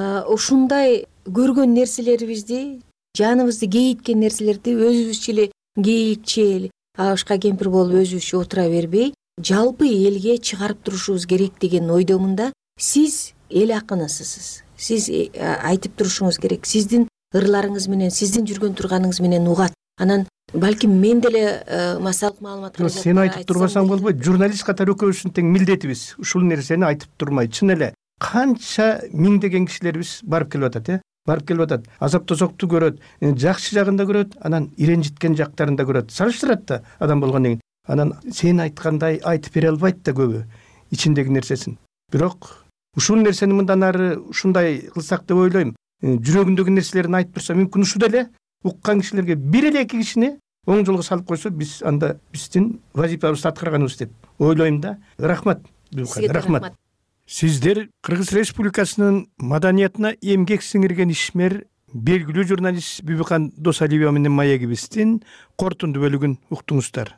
ушундай көргөн нерселерибизди, жаныбызды кейиткен нерселерди өзүбүзчө эле кейитчи, абышка кемпир болуп өзүбүзчө отура бербей, жалпы элге чыгарып турушубуз керек деген ойдомун да. Сиз эл акынысысыз. Сиз айтып турушуңуз керек. Сиздин ырларыңыз менен, сиздин жүргөн турганыңыз менен угат. Анан балким мен деле массалык маалыматка сен айтып турбасаң болбойт. Журналист катары экөөбүздүн тең милдетибиз ушул нерсени айтып турмай. Чын эле канча миңдеген кишилерибиз барып келип атат, барып келип атат. Азап тозокту көрөт, жакшы жагын да көрөт, анан иренжиткен жактарын да көрөт. Салыштырат да адам болгондон кийин. Анан сен айткандай айтып бере албайт да көбү ичиндеги нерсесин. Бирок ушул нерсени мындан ары ушундай кылсак деп ойлойм. Жүрөгүндөгү нерселерин айтып турса мүмкүн ушу деле уккан кишилерге бир эле эки кишини оң жолго салып койсо, биз анда биздин вазифабызды аткарганыбыз деп ойлойм да. Рахмат. Рахмат. Сиздер Кыргыз Республикасынын маданиятына эмгек сиңирген ишмер, белгилүү журналист Бүбүкан Досалиева менен маегибиздин кортунду бөлүгүн уктуңуздар.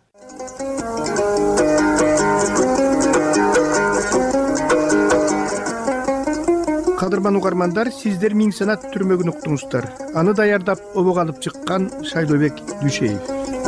Кадырман угармандар, сиздер Миң санат түрмөгүн уктуңуздар. Аны даярдап обого алып чыккан Шайлообек Дүйшеев.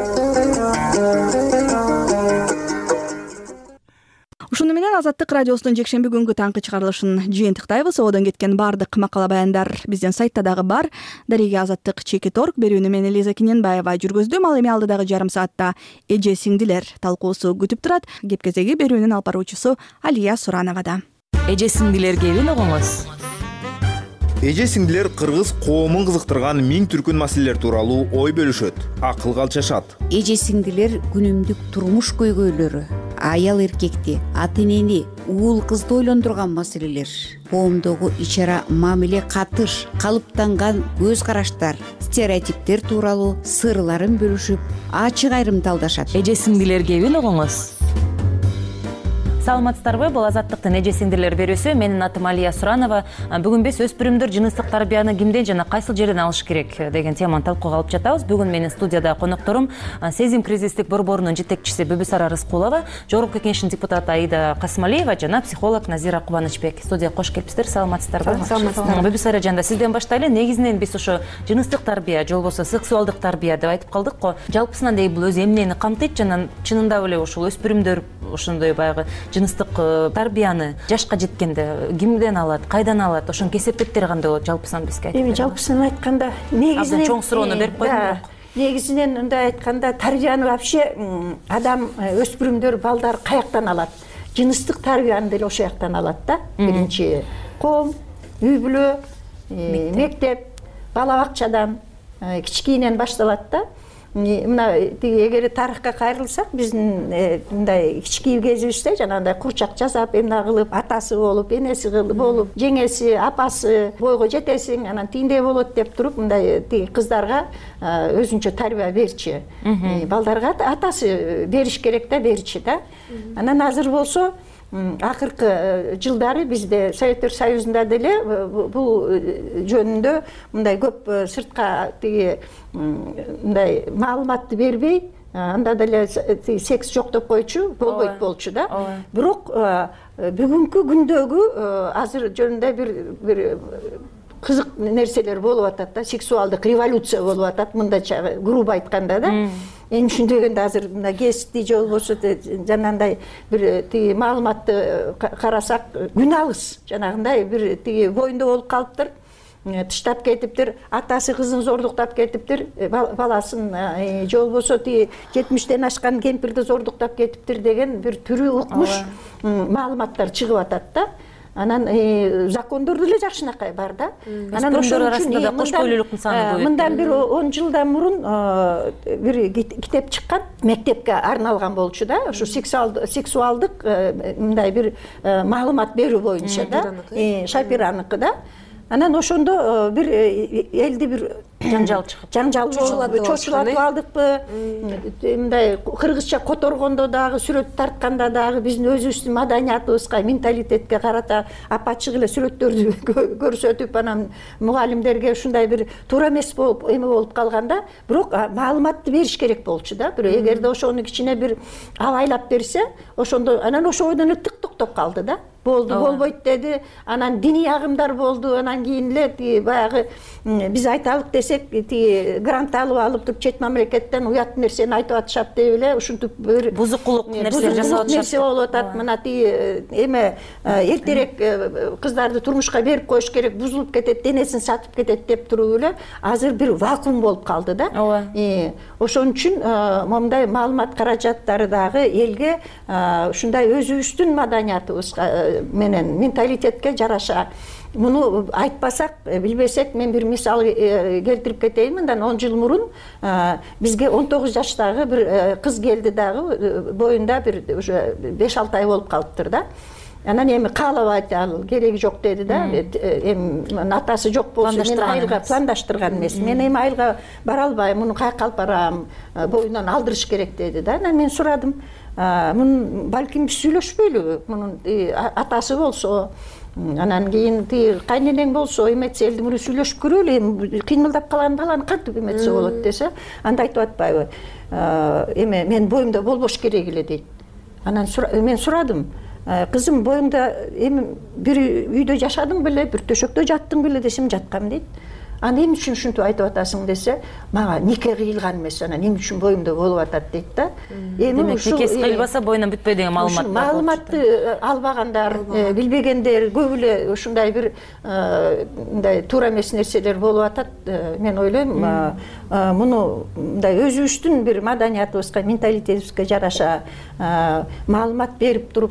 Ушуну менен Азаттык радиосунун жекшемби күнгү таңкы чыгарылышын жыйынтыктайбыз. Ободон кеткен баардык макала баяндар биздин сайтта дагы бар. Дареге Азаттык _org берүүнү мен Элиза Кененбаева жүргөздүм. Ал эми алдыдагы жарым саатта эже сиңдилер талкуусу күтүп турат. Кеп кезеги берүүнүн алып баруучусу Алия Суранова да. Эже сиңдилер кебин угуңуз. Эже сиңдилер кыргыз коомун кызыктырган миң түркүн маселелер тууралуу ой бөлүшөт, акылга алчашат. Эже сиңдилер күнүмдүк турмуш көйгөйлөрү, аял эркекти, ата энени, уул кызды ойлондурган маселелер, коомдогу ич ара мамиле, катыш, калыптанган көз караштар, стереотиптер тууралуу сырларын бөлүшүп, ачык айрымдалдашат. Эже сиңдилерге угуңуз. Саламатсыздарбы? Бул Азаттыктын эже сиңдилер берүүсү. Менин атым Алия Суранова. Бүгүн биз өспүрүмдөр жыныстык тарбияны кимден жана кайсыл жерден алыш керек деген теманы талкууга алып жатабыз. Бүгүн менин студияда конокторум Сезим кризистик борборунун жетекчиси Бүбүсара Рыскулова, Жогорку Кеңештин депутаты Аида Касымалиева жана психолог Назира Кубанычбек. Студияга кош келипсиздер. Саламатсыздарбы? Бүбүсара жанда сизден баштайлы. Негизинен биз ошо жыныстык тарбия, же болбосо сексуалдык тарбия деп айтып калдык го. Жалпысынан дей бул өзү эмнени камтыйт жана чынында эле ушул өспүрүмдөр ошондой баягы жыныстык тарбияны жашка жеткенде кимден алат, кайдан алат, ошонун кесепеттери кандай болот жалпысынан бизге айтып? Эми жалпысын айтканда, негизинен чоң суроону берип койдум бирок. Негизинен мындай айтканда, тарбияны вообще адам, өспүрүмдөр, балдар каяктан алат? Жыныстык тарбияны деле ошол жактан алат да. Биринчи коом, үй бүлө, мектеп, бала бакчадан кичинен башталат да. Мына эгер тарыхка кайрылсак, биздин мындай кички кезибизде жанагындай курчак жасап, эмне кылып, атасы болуп, энеси болуп, жеңеси, апасы, бойго жетесиң, анан тиндей болот деп туруп, мындай кыздарга өзүнчө тарбия берчи. Балдарга атасы бериш керек да, берчи да. Анан азыр болсо акыркы жылдары бизде Советтер Союзунда деле бул жөнүндө мындай көп сыртка мындай маалыматты бербей, анда деле секс жок деп койчу, болбойт болчу да. Бирок бүгүнкү күндөгү азыр жөнүндө бир кызык нерселер болуп атат да, сексуалдык революция болуп атат, мындайча грубо айтканда да. Эми ушундай дегенде азыр мына гезитти же болбосо жанагындай бир маалыматты карасак, күн алыс жанагындай бир боюнда болуп калыптыр, тыштап кетиптир, атасы кызын зордуктап кетиптир, баласын же болбосо 70-тен ашкан кемпирди зордуктап кетиптир деген бир түрү укмуш маалыматтар чыгып атат да. Анан закондор деле жакшынакай бар да. Анан ошол арасында да кош бойлуулуктун саны көбөйт. Мындан бир 10 жылдан мурун бир китеп чыккан, мектепке арналган болчу да. Ошо сексуалдык мындай бир маалымат берүү боюнча да. Шапираныкы да. Анан ошондо бир элди бир жаңжал чыгып, чочулатып алдыкпы, мындай кыргызча которгондо дагы, сүрөт тартканда дагы биздин өзүбүздүн маданиятыбызга, менталитетке карата апачык эле сүрөттөрдү көрсөтүп, анан мугалимдерге ушундай бир туура эмес болуп эме болуп калганда, бирок маалыматты бериш керек болчу да. Бирок эгерде ошону кичине бир абайлап берсе, ошондо анан ошо ойдон эле тык токтоп калды да. Болду, болбойт деди. Анан диний агымдар болду. Анан кийин эле баягы биз айталык десек, грант алып туруп чет мамлекеттен уят нерсени айтып атышат деп эле ушинтип бир бузукулук нерсе жасап атышат. Нерсе болуп атат. Мына эме эртерээк кыздарды турмушка берип коюш керек, бузулуп кетет, денесин сатып кетет деп туруп эле азыр бир вакуум болуп калды да. Ошон үчүн момундай маалымат каражаттары дагы элге ушундай өзүбүздүн маданиятыбызга менен менталитетке жараша муну айтпасак, билбесек, мен бир мисал келтирип кетейин. Мындан 10 жыл мурун бизге 19 жаштагы бир кыз келди дагы, боюнда бир уже 5-6 ай болуп калыптыр да. Анан эми каалабайт, ал кереги жок деди да. Эми атасы жок болсо мен айылга пландаштырган эмес. Мен эми айылга бара албайм, муну каяка алып барам, боюнан алдырыш керек деди да. Анан мен сурадым. Мун балким биз сүйлөшпөйлүбү? Мунун атасы болсо, анан кийин кайненең болсо, эметсе элди муну сүйлөшүп көрөлү, эми кыймылдап калган баланы кантип эметсе болот десе, анда айтып атпайбы? Эме мен боюмда болбош керек эле дейт. Анан мен сурадым. Кызым, боюңда эми бир үйдө жашадың беле, бир төшөктө жаттың беле десем, жаткам дейт. аны эмне үчүн ушинтип айтып атасың десе, мага нике кыйылган эмес, анан эмне үчүн боюмда болуп атат дейт да. Эми никеси кыйылбаса боюнан бүтпөйт деген маалыматты албагандар, билбегендер көп эле ушундай бир мындай туура эмес нерселер болуп атат. Мен ойлойм, муну мындай өзүбүздүн бир маданиятыбызга, менталитетибизге жараша маалымат берип туруп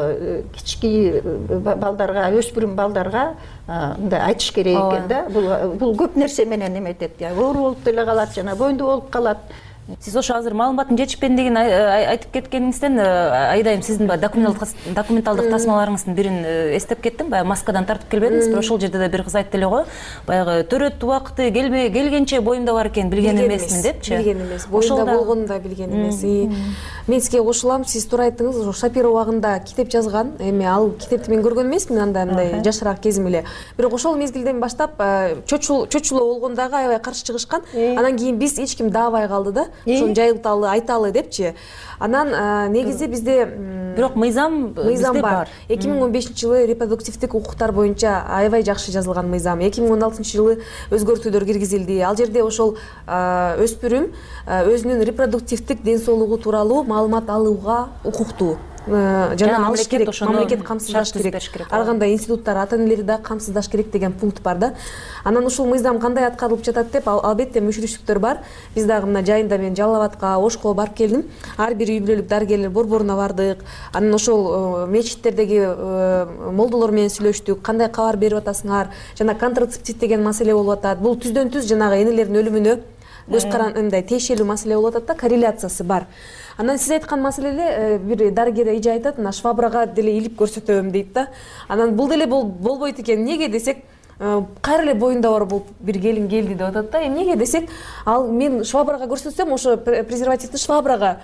кички балдарга, өспүрүм балдарга мындай айтыш керек экен да. Бул көп нерсе менен эметет. Оору болуп деле калат, жана боюнда болуп калат. Сиз ошо азыр маалыматтын жетишпендигин айтып кеткениңизден айдайым сиздин документалдык тасмаларыңыздын бирин эстеп кеттим. Баягы Москвадан тартып келбедиңиз, бирок ошол жерде да бир кыз айтты эле го. Баягы төрөт убакыты келгенче боюмда бар экен, билген эмесмин депчи. Билген эмес, боюмда болгонун да билген эмес. Мен сизге кошулам, сиз туура айттыңыз. Ошо Шапира убагында китеп жазган. Эми ал китепти мен көргөн эмесмин анда мындай жашыраак кезим эле. Бирок ошол мезгилден баштап чочулоо болгондагы аябай каршы чыгышкан. Анан кийин биз эч ким даабай калды да. Ошону жайылталы, айталы депчи. Анан негизи бизде бирок мыйзам бар. 2015-жылы репродуктивдик укуктар боюнча аябай жакшы жазылган мыйзам. 2016-жылы өзгөртүүлөр киргизилди. Ал жерде ошол өспүрүм өзүнүн репродуктивдик ден соолугу тууралуу маалымат алууга укуктуу. Жана мамлекет камсыздаш керек. Ар кандай институттар, ата-энелери да камсыздаш керек деген пункт бар да. Анан ушул мыйзам кандай аткарылып жатат деп албетте мүшүрүштүктөр бар. Биз дагы мына жайында мен Жалал Абадка, Ошко барып келдим. Ар бир үй бүлөлүк дарыгерлер борборуна бардык. Анан ошол мечиттердеги молдолор менен сүйлөштүк. Кандай кабар берип атасыңар? Жана контрацептив деген маселе болуп атат. Бул түздөн түз жанагы энелердин өлүмүнө көз каранымдай тиешелүү маселе болуп атат да, корреляциясы бар. Анан сиз айткан маселеде бир дарыгер эже айтат, мына швабрага деле илип көрсөтөм дейт да. Анан бул деле болбойт экен. Эмнеге десек, кайра эле боюнда бар болуп бир келин келди деп атат да. Эмнеге десек, ал мен швабрага көрсөтсөм, ошо презервативди швабрага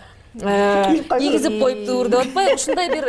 ийгизип коюптур деп атпайбы? Ушундай бир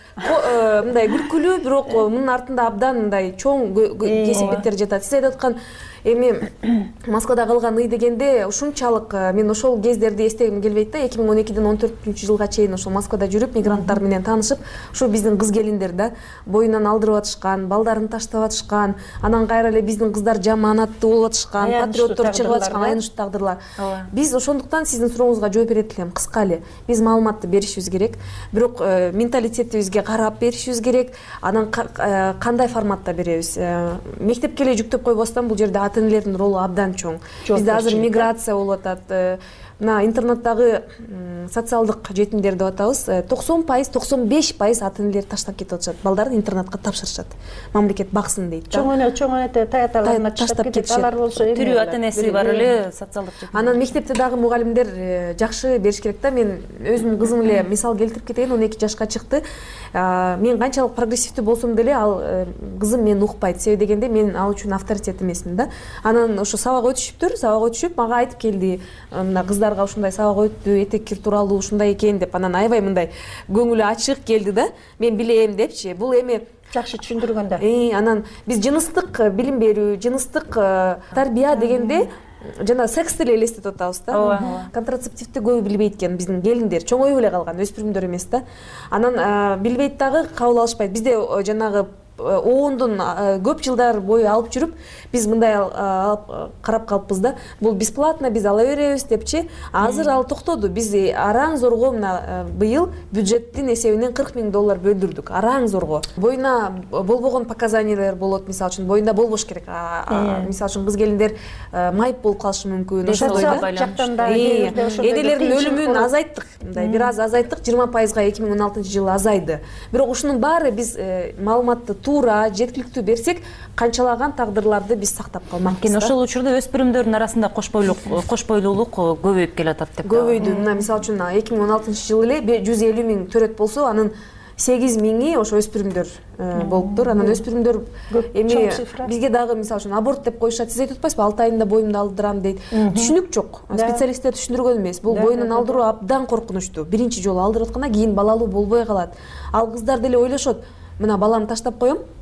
мындай күлкүлүү, бирок мунун артында абдан мындай чоң кесепеттер жатат. Сиз айтып аткан эми Москвада калган ый дегенде ушунчалык мен ошол кездерди эстегим келбейт да. 2012-ден 14-жылга чейин ошол Москвада жүрүп, мигранттар менен таанышып, ушу биздин кыз келиндер да боюнан алдырып атышкан, балдарын таштап атышкан, анан кайра эле биздин кыздар жамаанаттуу болуп атышкан, патриоттор чыгып атышкан, аянычтуу тагдырлар. Биз ошондуктан сиздин сурооңузга жооп берет элем. Кыска эле, биз маалыматты беришибиз керек, бирок менталитетибизге карап беришибиз керек. Анан кандай форматта беребиз? Мектепке эле жүктөп койбостон бул жерде ата-энелердин ролу абдан чоң. Бизде азыр миграция болуп атат. Мына интернеттагы социалдык жетимдер деп атабыз. 90%, 95% ата-энелер таштап кетип атышат. Балдарын интернатка тапшырышат. Мамлекет баксын дейт да. Чоң таяталарына таштап кетишет. Алар болсо тирүү ата-энеси бар эле социалдык жетим. Анан мектепте дагы мугалимдер жакшы бериш керек да. Мен өзүмдүн кызым эле мисал келтирип кетейин. 12 жашка чыкты. Мен канчалык прогрессивдүү болсом деле ал кызым мени укпайт. Себеби дегенде мен ал үчүн авторитет эмесмин да. Анан ошо сабак өтүшүп мага айтып келди. Мына кыздарга ушундай сабак өттү, этек тууралуу ушундай экен деп. Анан аябай мындай көңүлү ачык келди да. Мен билем депчи. Бул эми жакшы түшүндүргөн да. Анан биз жыныстык билим берүү, жыныстык тарбия дегенде жана сексти эле элестетип атабыз да. Контрацептивди көбү билбейт экен биздин келиндер, чоңоюп эле калган, өспүрүмдөр эмес да. Анан билбейт дагы, кабыл алышпайт. Бизде жанагы оондон көп жылдар бою алып жүрүп, биз мындай карап калыппыз да. Бул бесплатно, биз ала беребиз депчи. Азыр ал токтоду. Биз араң зорго мына быйыл бюджеттин эсебинен $40,000 бөлдүрдүк. Араң зорго. Боюна болбогон показаниялар болот, мисалы үчүн боюнда болбош керек. Мисалы үчүн кыз келиндер майып болуп калышы мүмкүн. Энелердин өлүмүн азайттык. Мындай бир аз азайттык, 20%-га 2016-жылы азайды. Бирок ушунун баары биз маалыматты туура, жеткиликтүү берсек, канчалаган тагдырларды биз сактап калмакпыз. Ошол учурда өспүрүмдөрдүн арасында кош бойлуулук көбөйүп келатат деп. Көбөйдү. Мына мисалы үчүн 2016-жылы эле 150,000 төрөт болсо, анын 8,000 ошо өспүрүмдөр болуптур. Анан өспүрүмдөр эми бизге дагы мисалы үчүн аборт деп коюшат. Сиз айтып атпайсызбы, 6 айында боюмду алдырам дейт. Түшүнүк жок. Специалисттер түшүндүргөн эмес. Бул боюнан алдыруу абдан коркунучтуу. Биринчи жолу алдырып атканда кийин балалуу болбой калат. Ал кыздар деле ойлошот. Мына баламды таштап коем,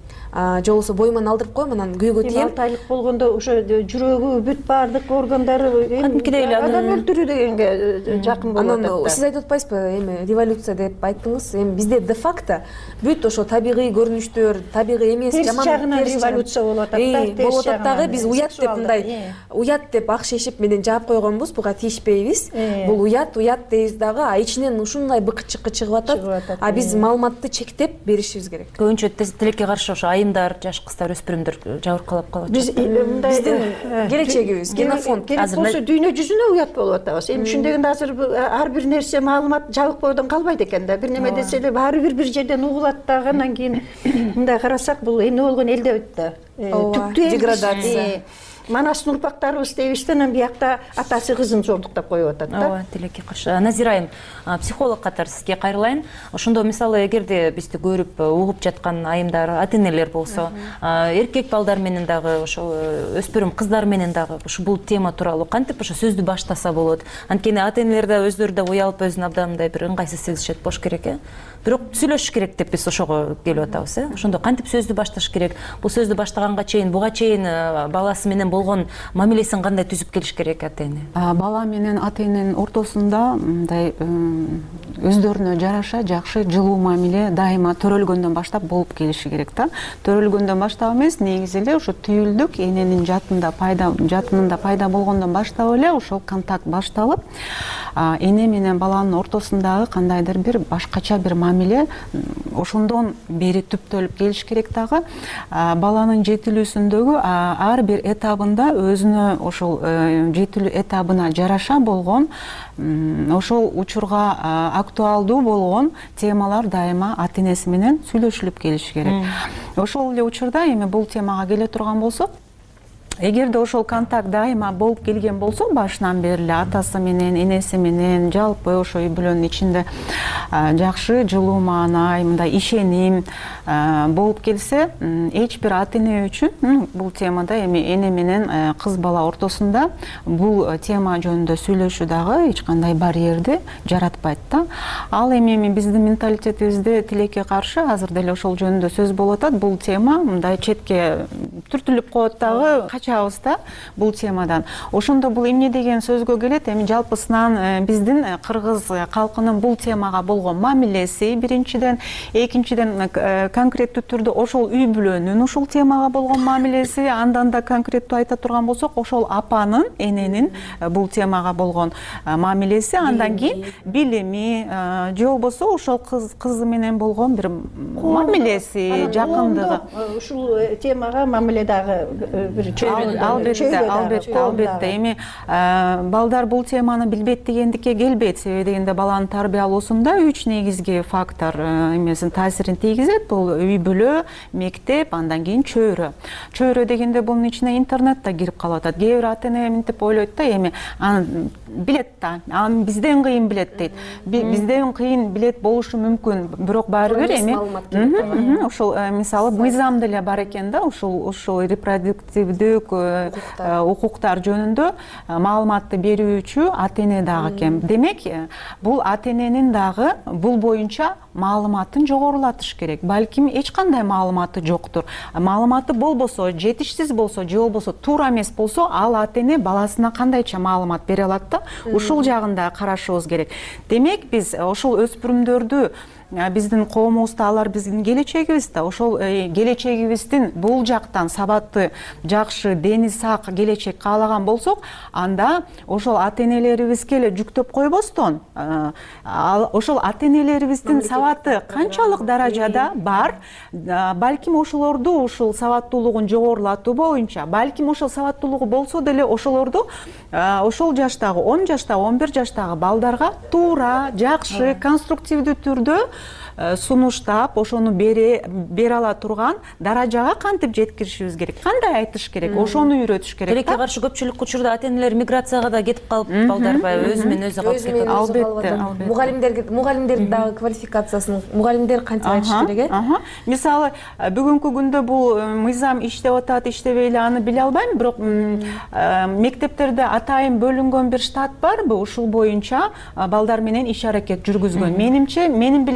же болбосо боюман алдырып коем, анан күйгө тием. 6 айлык болгондо ошо жүрөгү бүт баардык органдары кадимкидей эле адам өлтүрүү дегенге жакын болуп атат. Анан сиз айтып атпайсызбы, эми революция деп айттыңыз. Эми бизде де факто бүт ошо табигый көрүнүштөр, табигый эмес, жаман жагынан революция болуп атат да. Болуп атат дагы, биз уят деп мындай уят деп ак шешип менен жаап койгонбуз, буга тийишпейбиз. Бул уят дейбиз дагы, а ичинен ушундай быкычыкы чыгып атат. А биз маалыматты чектеп беришибиз керек. Көбүнчө тилекке каршы ошо айымдар, жаш кыздар, өспүрүмдөр жабыркалап калып Биз биздин келечегибиз, генофонд. Азыр болсо дүйнө жүзүнө уят болуп атабыз. Эми ошондегенде азыр ар бир нерсе маалымат жабыкпоодон калбайт экен да. Бир неме десе эле баары бир жерден угулат дагы, анан кийин мындай карасак бул эмне болгон эл дебит да. Түптүү деградация. Манаштын урпактарыбыз дейбиз да, анан биякта атасы кызын зордуктап коюп атат да. Ооба, тилекке каршы. Назира айым, психолог катары сизге кайрылайын. Ошондо мисалы эгерде бизди көрүп угуп жаткан айымдар, ата-энелер болсо, эркек балдар менен дагы, ошо өспүрүм кыздар менен дагы бул тема тууралуу кантип ошо сөздү баштаса болот? Анткени ата-энелер да өздөрү да уялып, өзүн абдан мындай бир ыңгайсыз сезишет болуш керек, Бирок сүйлөшүш керек деп биз ошого келип атабыз, Ошондо кантип сөздү башташ керек? Бул сөздү баштаганга чейин, буга чейин баласы менен болгон мамилесин кандай түзүп келиш керек ата-эне? Бала менен ата-эненин ортосунда мындай өздөрүнө жараша жакшы жылуу мамиле дайыма төрөлгөндөн баштап болуп келиши керек да. Төрөлгөндөн баштап эмес, негизи эле ошо түйүлдүк эненин жатынында пайда болгондон баштап эле ошол контакт башталып, эне менен баланын ортосундагы кандайдыр бир башкача бир мамиле ошондон бери түптөлүп келиш керек дагы. Баланын жетилүүсүндөгү ар бир этабында өзүнө ошол жетилүү этабына жараша болгон, ошол учурга актуалдуу болгон темалар дайыма ата-энеси менен сүйлөшүлүп келиши керек. Ошол эле учурда эми бул темага келе турган болсок, эгерде ошол контакт дайыма болуп келген болсо, башынан бери эле атасы менен, энеси менен, жалпы ошо үй бүлөнүн ичинде жакшы жылуу маанай, мындай ишеним болуп келсе, эч бир ата-эне үчүн бул темада эми эне менен кыз бала ортосунда бул тема жөнүндө сүйлөшүү дагы эч кандай барьерди жаратпайт да. Ал эми биздин менталитетибизде тилекке каршы азыр деле ошол жөнүндө сөз болуп атат. Бул тема мындай четке түртүлүп коет дагы, качабыз да бул темадан. Ошондо бул эмне деген сөзгө келет? Эми жалпысынан биздин кыргыз калкынын бул темага болгон мамилеси биринчиден, экинчиден конкреттүү түрдө ошол үй бүлөнүн ушул темага болгон мамилеси, андан да конкреттүү айта турган болсок, ошол апанын, эненин бул темага болгон мамилеси, андан кийин билими, же болбосо ошол кызы менен болгон бир мамилеси, жакындыгы. Ушул темага мамиле дагы бир Албетте. Эми балдар бул теманы билбейт дегендикке келбейт. Себеби дегенде баланын тарбиялоосунда 3 негизги фактор эмесин таасирин тийгизет. Бул үй бүлө, мектеп, андан кийин чөйрө. Чөйрө дегенде бунун ичине интернет да кирип калып атат. Кээ бир ата-эне мынтип ойлойт да, эми аны билет да, аны бизден кыйын билет дейт. Бизден кыйын билет болушу мүмкүн, бирок баары бир эми ошол мисалы мыйзам деле бар экен да, ошол репродуктивдүү укуктар жөнүндө маалыматты берүүчү ата-эне дагы экен. Демек, бул ата-эненин дагы бул боюнча маалыматын жогорулатыш керек. Балким эч кандай маалыматы жоктур. Маалыматы болбосо, жетишсиз болсо, же болбосо туура эмес болсо, ал ата-эне баласына кандайча маалымат бере алат да, ушул жагын да карашыбыз керек. Демек, биз ошол өспүрүмдөрдү, биздин коомубузда алар биздин келечегибиз да, ошол келечегибиздин бул жактан сабатты, жакшы, дени сак келечек каалаган болсок, анда ошол ата-энелерибизге эле жүктөп койбостон, ошол ата-энелерибиздин сабаты канчалык даражада бар, балким ошолорду ушул сабаттуулугун жогорулатуу боюнча, балким ошол сабаттуулугу болсо деле ошолорду ошол жаштагы 10 жаштагы, 11 жаштагы балдарга туура, жакшы, конструктивдүү түрдө сунуштап, ошону бере ала турган даражага кантип жеткиришибиз керек, кандай айтыш керек, ошону үйрөтүш керек. Тилекке каршы көпчүлүк учурда ата-энелер миграцияга да кетип калып, балдар өзү менен өзү калып кетет. Албетте. Мугалимдердин дагы квалификациясын мугалимдер кантип айтыш керек? Мисалы, бүгүнкү күндө бул мыйзам иштеп атат, иштебей эле, аны биле албайм, бирок мектептерде атайын бөлүнгөн бир штат барбы, ушул боюнча балдар менен иш аракет жүргүзгөн. Менин билишимче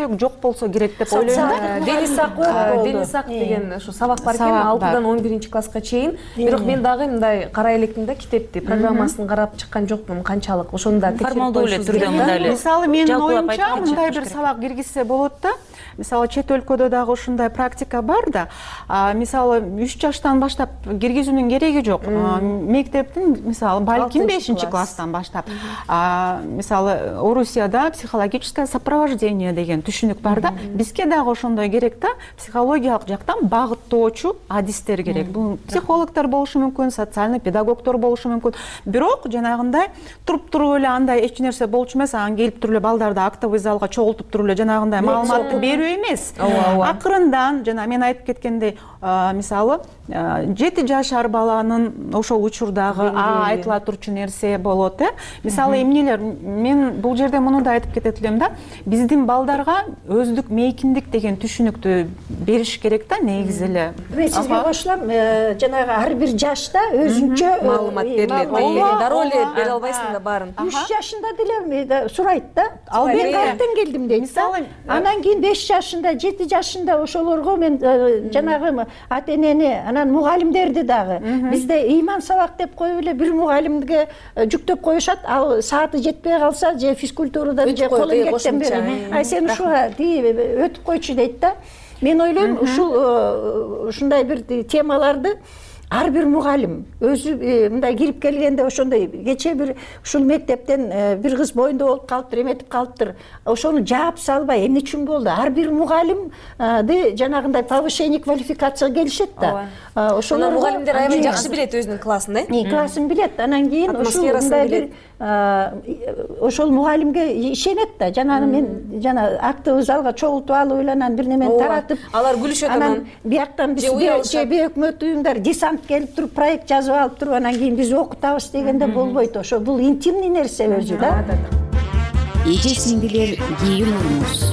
тиешелүүлүк жок болсо керек деп ойлойм да. Денис Ак деген ушу сабак бар экен, 6-дан 11-класска чейин. Бирок мен дагы мындай карай электим да китепти, программасын карап чыккан жокмун канчалык. Ошону да формалдуу эле түрдө мындай эле. Мисалы менин оюмча мындай бир сабак киргизсе болот да. Мисалы чет өлкөдө дагы ушундай практика бар да. Мисалы 3 жаштан баштап киргизүүнүн кереги жок. Мектептин мисалы балким 5-класстан баштап. Мисалы Орусияда психологическое сопровождение деген түшүнүк бар да. Бизге дагы ошондой керек да. Психологиялык жактан багыттоочу адистер керек. Бул психологдор болушу мүмкүн, социальный педагогдор болушу мүмкүн. Бирок жанагындай туруп эле андай эч нерсе болчу эмес, анан келип туруп эле балдарды актовый залга чогултуп туруп эле жанагындай маалыматты берүү эмес. Акырындан жана мен айтып кеткендей, мисалы 7 жашар баланын ошол учурдагы айтыла турчу нерсе болот, Мисалы эмнелер, мен бул жерде муну да айтып кетет элем да. Биздин балдарга өздүк мейкиндик деген түшүнүктү бериш керек да, негизи эле. Мен сизге кошулам, жанагы ар бир жашта өзүнчө маалымат берилет. Дароо эле бере албайсың да баарын. 3 жашында деле сурайт да. Ал мен кайертен келдим дейт. Мисалы, анан кийин 5 жашында, 7 жашында ошолорго мен жанагы ата-энени, анан мугалимдерди дагы бизде ыйман сабак деп коюп эле бир мугалимге жүктөп коюшат. Ал сааты жетпей калса, же физкультурадан же кол эмгектен бери, ай сен ушуга өтүп койчу дейт да. Мен ойлойм, ушундай бир темаларды ар бир мугалим өзү мындай кирип келгенде ошондой кече бир ушул мектептен бир кыз боюнда болуп калыптыр, эметип калыптыр. Ошону жаап салбай, эмне үчүн болду? Ар бир мугалимди жанагындай повышение квалификацияга келишет да. Ошону мугалимдер аябай жакшы билет өзүнүн классын, классын билет. Анан кийин ушундай бир ошол мугалимге ишенет да. Жанагы мен актовый залга чогултуп алып эле анан бир немени таратып, алар күлүшөт, анан бияктан биз же өкмөт уюмдар десант келип туруп проект жазып алып туруп анан кийин биз окутабыз дегенде болбойт. Ошо бул интимный нерсе өзү да. Эже сиңдилер, кийинүүңүз.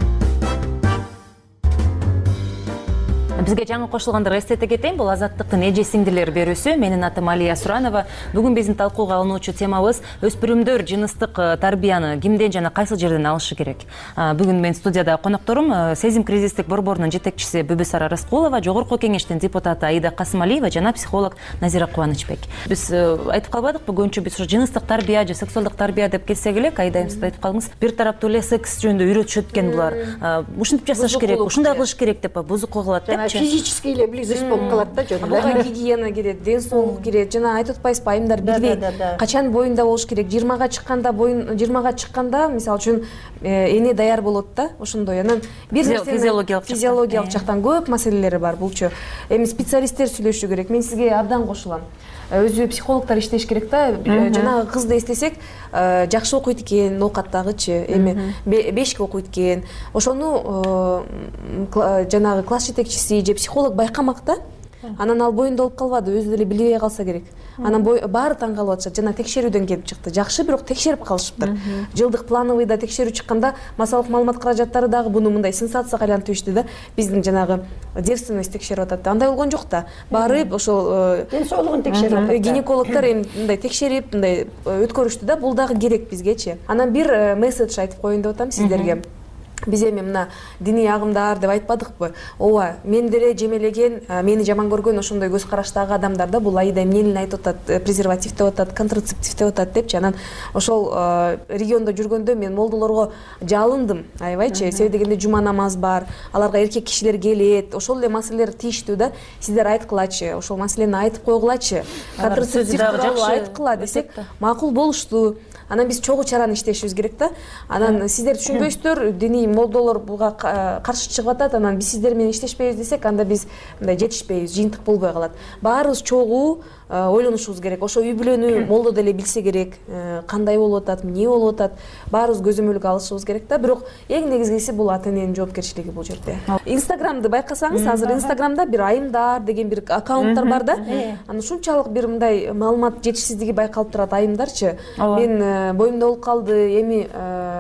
Бизге жаңы кошулгандарга эстете кетейин, бул Азаттыктын эже сиңдилер берүүсү. Менин атым Алия Суранова. Бүгүн биздин талкууга алынуучу темабыз өспүрүмдөр жыныстык тарбияны кимден жана кайсыл жерден алышы керек. Бүгүн мен студияда конокторум Сезим кризистик борборунун жетекчиси Бүбүсара Раскулова, жогорку кеңештин депутаты Аида Касымалиева жана психолог Назира Кубанычбек. Биз айтып калбадыкпы, көбүнчө биз ушу жыныстык тарбия же сексуалдык тарбия деп келсек эле, Аида сиз айтып калдыңыз, бир тараптуу эле секс жөнүндө үйрөтүшөт экен булар. Ушинтип жасаш керек, ушундай кылыш керек деп бузуку кылат деп. Физический эле близость болуп калат да жөн. Буга гигиена керек, ден соолук керек. Жана айтып атпайсызбы, айымдар билбейт. Качан боюнда болуш керек? 20га чыкканда, 20га чыкканда, мисалы үчүн эне даяр болот да, ошондой. Анан бир физиологиялык жактан көп маселелери бар булчу. Эми специалисттер сүйлөшүшү керек. Мен сизге абдан кошулам. Өзү психологдор иштеш керек да. Жанагы кызды эстесек, жакшы окуйт экен, оокаттагычы, эми 5ке окуйт экен. Ошону жанагы класс жетекчиси же психолог байкамак да. Анан ал боюнда болуп калбады, өзү деле билбей калса керек. Анан баары таң калып атышат. Жана текшерүүдөн келип чыкты. Жакшы, бирок текшерип калышыптыр. Жылдык плановыйда текшерүү чыкканда, массалык маалымат каражаттары дагы буну мындай сенсацияга айлантырып ишти да. Биздин жанагы девственность текшерип атат. Андай болгон жок да. Баары ошол ден соолугун текшерип, гинекологдор эми мындай текшерип, мындай өткөрүштү да. Бул дагы керек бизгечи. Анан бир месседж айтып коеюн деп атам сиздерге. Биз эми мына диний агымдар деп айтпадыкпы? Ооба, мен деле жемелеген, мени жаман көргөн ошондой көз караштагы адамдарда бул Аида эмнени айтып атат, презерватив деп атат, контрацептив деп атат депчи. Анан ошол региондо жүргөндө мен молдолорго жалындым, аябайчы. Себеби дегенде жума намаз бар, аларга эркек кишилер келет, ошол эле маселелер тийиштүү да. Сиздер айткылачы, ошол маселени айтып койгулачы. Контрацептив тууралуу айткыла десек, макул болушту. Анан биз чогуу чараны иштешибиз керек да. Анан сиздер түшүнбөйсүздөр, диний молдолор буга каршы чыгып атат, анан биз сиздер менен иштешпейбиз десек, анда биз мындай жетишпейбиз, жыйынтык болбой калат. Баарыбыз чогуу ойлонушубуз керек. Ошо үй бүлөнү молдо деле билсе керек, кандай болуп атат, эмне болуп атат, баарыбыз көзөмөлгө алышыбыз керек да. Бирок эң негизгиси бул ата-эненин жоопкерчилиги бул жерде. Инстаграмды байкасаңыз, азыр Инстаграмда бир айымдар деген бир аккаунттар бар да. Анан ушунчалык бир мындай маалымат жетишсиздиги байкалып турат айымдарчы. Мен боюмда болуп калды, эми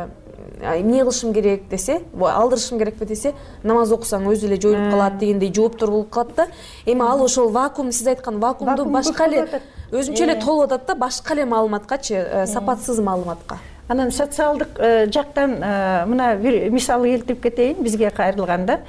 эмне кылышым керек десе, алдырышым керекпи десе, намаз окусаң өзү эле жоюлуп калат дегендей жооптор болуп калат да. Эми ал ошол вакуум, сиз айткан вакуумду башка эле өзүнчө эле толуп атат да, башка эле маалыматкачы, сапатсыз маалыматка. Анан социалдык жактан мына бир мисал келтирип кетейин бизге кайрылганда.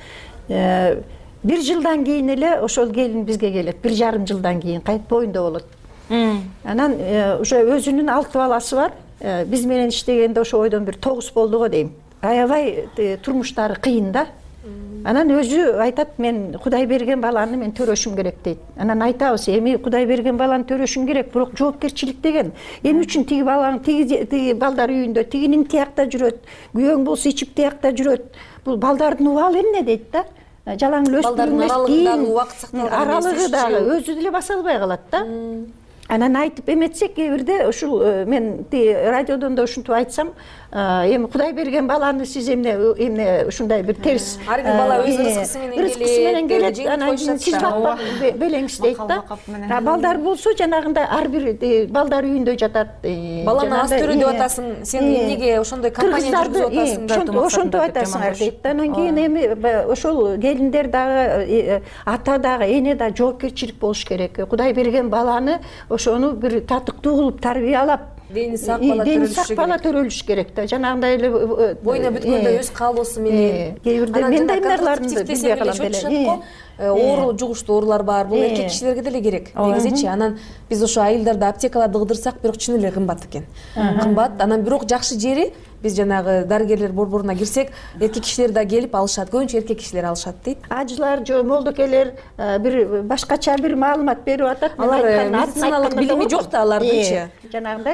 1 жылдан кийин эле ошол келин бизге келет. 1,5 жылдан кийин кайт боюнда болот. Анан уже өзүнүн 6 баласы бар. Биз менен иштегенде ошо ойдон бир 9 болду го дейм. Аябай турмуштары кыйын да. Анан өзү айтат, мен Кудай берген баланы мен төрөшүм керек дейт. Анан айтабыз, эми Кудай берген баланы төрөшүң керек, бирок жоопкерчилик деген. Эмне үчүн тиги балаң, тиги балдар үйүндө, тигинин тиякта жүрөт, күйөөң болсо ичип тиякта жүрөт. Бул балдардын убалы эмне дейт да? Жалаң эле өспүрүмдөр аралыгы дагы өзү деле баса албай калат да. Анан айтып эметсек, кээ бирде ушул мен радиодон да ушинтип айтсам, эми Кудай берген баланы сиз эмне ушундай бир терс ар бир бала өз рызкысы менен келет, анан сиз бакпак белеңиз дейт да. Балдар болсо жанагындай ар бир балдар үйүндө жатат. Баланы аз төрө деп атасың, сен эмнеге ошондой компания жүргүзүп атасың да, ошентип атасыңар дейт да. Анан кийин эми ошол келиндер дагы, ата дагы, эне да жоопкерчилик болуш керек. Кудай берген баланы ошону бир татыктуу кылып тарбиялап, дени сак бала төрөлүш керек да. Жанагындай эле боюна бүткөндө өз каалоосу менен. Кээ бирде мен да эмнелерди билбей калам деле. Оору жугуштуу оорулар бар. Бул эркек кишилерге деле керек. Негизичи анан биз ошо айылдарда аптекаларды кыдырсак, бирок чын эле кымбат экен. Кымбат. Анан бирок жакшы жери биз жанагы дарыгерлер борборуна кирсек, эркек кишилер да келип алышат. Көбүнчө эркек кишилер алышат дейт. Ажылар же молдокелер бир башкача бир маалымат берип атат. Алар медициналык билими жок да алардычы. Жанагындай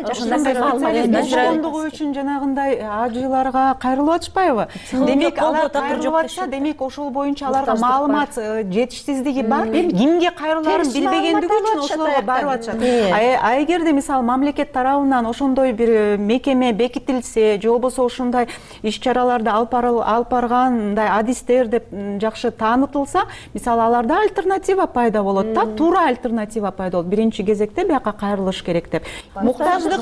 жашондугу үчүн жанагындай ажыларга кайрылып атышпайбы? Демек алар кайрылып атса, демек ошол боюнча аларга маалымат жетишсиздиги бар. Кимге кайрылаарын билбегендиги үчүн ошолорго барып атышат. А эгерде мисалы мамлекет тарабынан ошондой бир мекеме бекитилсе, же болбосо ушундай иш-чараларды алып баргандай адистер деп жакшы таанытылса, мисалы аларда альтернатива пайда болот да, туура альтернатива пайда болот. Биринчи кезекте бияка кайрылыш керек деп. Муктаждык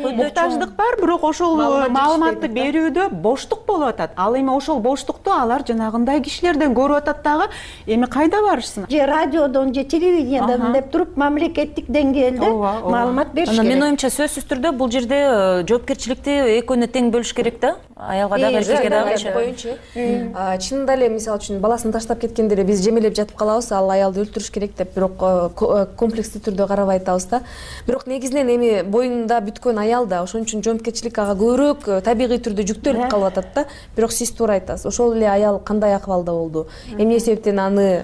бар, бирок ошол маалыматты берүүдө боштук болуп атат. Ал эми ошол боштукту алар жанагындай кишилерден көрүп атат дагы. Эми кайда барышсын? Же радиодон, же телевидениядон деп туруп мамлекеттик деңгээлде маалымат бериш керек. Менин оюмча сөзсүз түрдө бул жерде жоопкерчиликти экөөнө тең бөлүш керек да. Аялга дагы эркекке дагы коюнчу. Чынында эле мисалы үчүн баласын таштап кеткенде эле биз жемелеп жатып калабыз, ал аялды өлтүрүш керек деп, бирок комплекстүү түрдө карабай атабыз да. Бирок негизинен эми боюнда бүткөн аял да ошон үчүн жоопкерчилик ага көбүрөөк табигый түрдө жүктөлүп калып атат да. Бирок сиз туура айтасыз. Ошол эле аял кандай акыбалда болду? Эмне себептен аны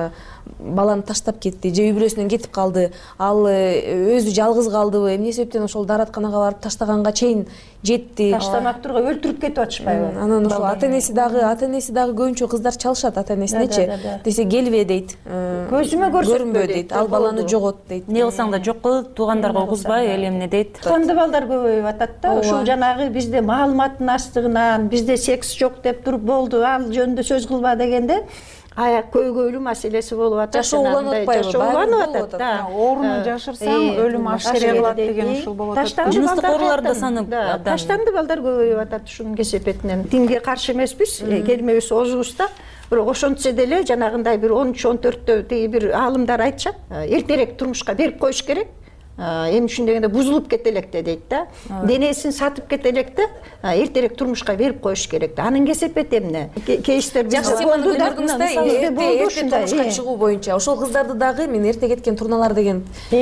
баланы таштап кетти, же үй бүлөсүнөн кетип калды, ал өзү жалгыз калдыбы, эмне себептен ошол дааратканага барып таштаганга чейин жетти? Таштамак турган өлтүрүп кетип атышпайбы? Анан ошол ата-энеси дагы көбүнчө кыздар чалышат ата-энесинечи. Десе келбе дейт. Көзүмө көрсөтпө дейт. Ал баланы жогот дейт. Не кылсаң да жок кыл, туугандарга угузбай, эле эмне дейт. Кандуу балдар көбөйүп атат да. Ушул жанагы бизде маалыматтын ачтыгынан, бизде секс жок деп туруп болду, ал жөнүндө сөз кылба дегенде аяк көйгөйлүү маселеси болуп атат. Жашоо уланып атпайбы? Уланып атат да. Орун жашырсаң өлүм ашкере кылат деген ушул болуп атат. Жыныстык оорулар да саны абдан. Таштанды балдар көбөйүп атат ушунун кесепетинен. Динге каршы эмеспиз, келмебиз озубуз да. Бирок ошентсе деле жанагындай бир 13-14 тиги бир аалымдар айтышат, эртерээк турмушка берип коюш керек. Эмне үчүн дегенде бузулуп кете электе дейт да. Денесин сатып кете электе, эртерээк турмушка берип коюш керек да. Анын кесепети эмне? Кейстер жакшы теманы көтөрдүңүз да, эрте турмушка чыгуу боюнча. Ошол кыздарды дагы мен эрте кеткен турналар деген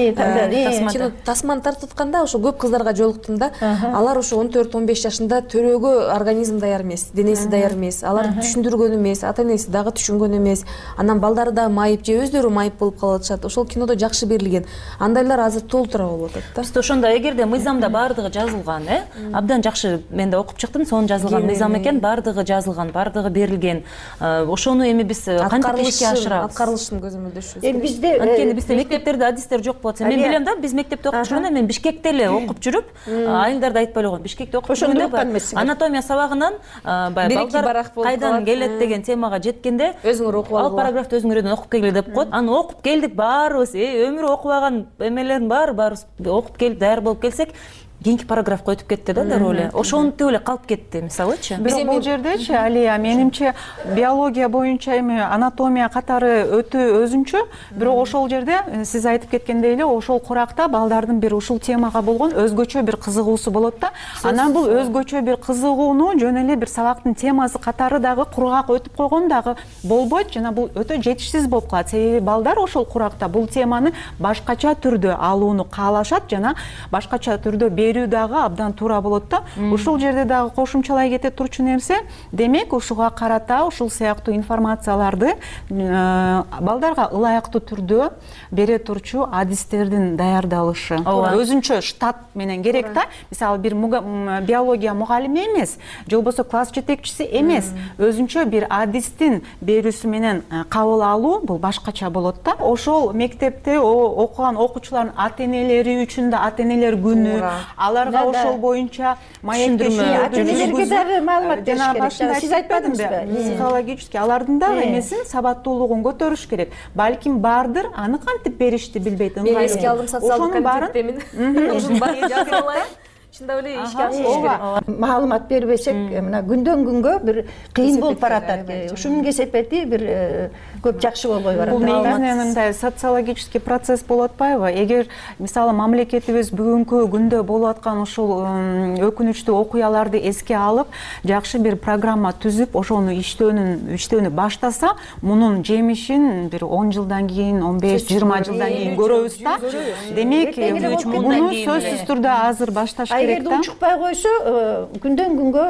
кино тасманы тартып атканда ошо көп кыздарга жолуктум да. Алар ошо 14-15 жашында төрөөгө организм даяр эмес, денеси даяр эмес. Алар түшүндүргөн эмес, ата-энеси дагы түшүнгөн эмес. Анан балдары да майып же өздөрү майып болуп калып атышат. Ошол кинодо жакшы берилген. Андайлар азыр толтура болуп атат да. Ошондо эгерде мыйзамда баардыгы жазылган, абдан жакшы, мен да окуп чыктым, сонун жазылган мыйзам экен, баардыгы жазылган, баардыгы берилген. Ошону эми биз кантип ишке ашырабыз? Аткарылышын көзөмөлдөшүбүз. Эми бизде анткени бизде мектептерде адистер жок болот. Мен билем да, биз мектепте окуп жүргөндө, мен Бишкекте эле окуп жүрүп, айылдарда айтпай эле койгом. Бишкекте окуп жүргөндө анатомия сабагынан балдар кайдан келет деген темага жеткенде, өзүңөр окуп ал параграфты өзүңөрдөн окуп келгиле деп коет. Аны окуп келдик баарыбыз, өмүрү окубаган эмелердин баарыбыз окуп келип даяр болуп келсек, кийинки параграфка өтүп кетти да дароо эле ошентип эле калып кетти мисалычы. Бирок бул жердечи Алия менимче биология боюнча эми анатомия катары өтө өзүнчө, бирок ошол жерде сиз айтып кеткендей эле ошол куракта балдардын бир ушул темага болгон өзгөчө бир кызыгуусу болот да. Анан бул өзгөчө бир кызыгууну жөн эле бир сабактын темасы катары дагы кургак өтүп койгон дагы болбойт жана бул өтө жетишсиз болуп калат. Себеби балдар ошол куракта бул теманы башкача түрдө алууну каалашат жана башкача түрдө берүү дагы абдан туура болот да. Ушул жерде дагы кошумчалай кете турчу нерсе, демек ушуга карата ушул сыяктуу информацияларды балдарга ылайыктуу түрдө бере турчу адистердин даярдалышы өзүнчө штат менен керек да. Мисалы бир биология мугалими эмес, же болбосо класс жетекчиси эмес, өзүнчө бир адистин берүүсү менен кабыл алуу бул башкача болот да. Ошол мектепте окуган окуучулардын ата энелери үчүн да ата энелер күнү, аларга ошол боюнча маектешүүлөрдү ата энелерге дагы маалымат бериш керек. Сиз айтпадыңызбы? Психологический алардын дагы эмесин сабаттуулугун көтөрүш керек. Балким баардыр аны кантип беришти билбейт. Мен эске алдым, социалдык комитеттемин. Чындап эле ишке ашыш керек. Маалымат бербесек, мына күндөн күнгө бир кыйын болуп баратат. Ушунун кесепети бир көп жакшы болбой барат. Бул негизинен мындай социологический процесс болуп атпайбы? Эгер мисалы мамлекетибиз бүгүнкү күндө болуп аткан ушул өкүнүчтүү окуяларды эске алып, жакшы бир программа түзүп, ошону иштөөнү баштаса, мунун жемишин бир 10 жылдан кийин, 15-20 жылдан кийин көрөбүз да. Демек, муну сөзсүз түрдө азыр башташ керек да. Эгерде учукпай койсо, күндөн күнгө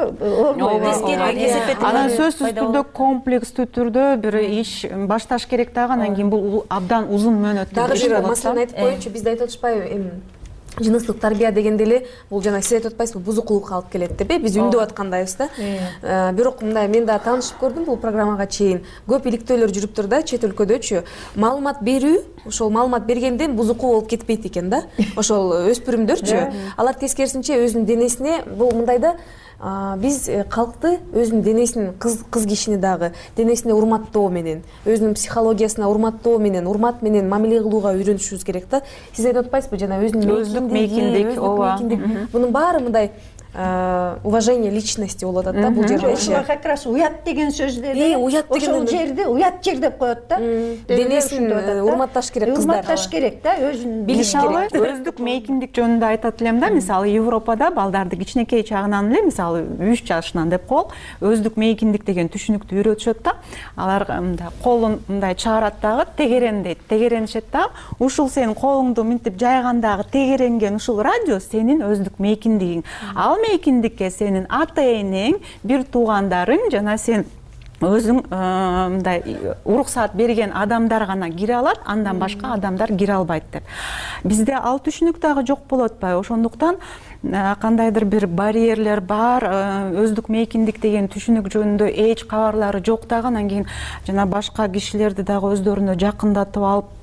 анан сөзсүз түрдө комплекстүү түрдө бир иш башташ керек дагы, анан кийин бул абдан узун мөөнөттүү дагы бир маселени айтып коеюнчу. Бизде айтып атышпайбы, эми жыныстык тарбия дегенде эле бул жана сиз айтып атпайсызбы, бузукулукка алып келет деп, биз үндөп аткандайбыз да. Бирок мындай мен да таанышып көрдүм бул программага чейин. Көп иликтөөлөр жүрүптүр да чет өлкөдөчү. Маалымат берүү, ошол маалымат бергенден бузуку болуп кетпейт экен да. Ошол өспүрүмдөрчү. Алар тескерисинче өзүнүн денесине бул мындай да, биз калкты өзүнүн денесин, кыз кишини дагы денесине урматтоо менен, өзүнүн психологиясына урматтоо менен, урмат менен мамиле кылууга үйрөнүшүбүз керек да. Сиз айтып атпайсызбы, жана өзүнүн мейкиндик, мунун баары мындай уважение личности болуп атат да бул жерде. Ошого как раз уят деген сөздөрү, ошол жерди уят жер деп коет да. Денесин урматташ керек кыздар. Урматташ керек да, өзүн билиш керек. Өздүк мейкиндик жөнүндө айтат элем да. Мисалы Европада балдарды кичинекей чагынан эле, мисалы 3 жашынан деп коелу, өздүк мейкиндик деген түшүнүктү үйрөтүшөт да. Алар мындай колун мындай чыгарат дагы, тегерен дейт, тегеренишет да. Ушул сенин колуңду мынтип жайгандагы тегеренген ушул радиус сенин өздүк мейкиндигиң. Ал мейкиндикке сенин ата энең, бир туугандарың жана сен өзүң мындай уруксаат берген адамдар гана кире алат, андан башка адамдар кире албайт деп. Бизде ал түшүнүк дагы жок болуп атпайбы? Ошондуктан кандайдыр бир барьерлер бар, өздүк мейкиндик деген түшүнүк жөнүндө эч кабарлары жок дагы. Анан кийин жана башка кишилерди дагы өздөрүнө жакындатып алып,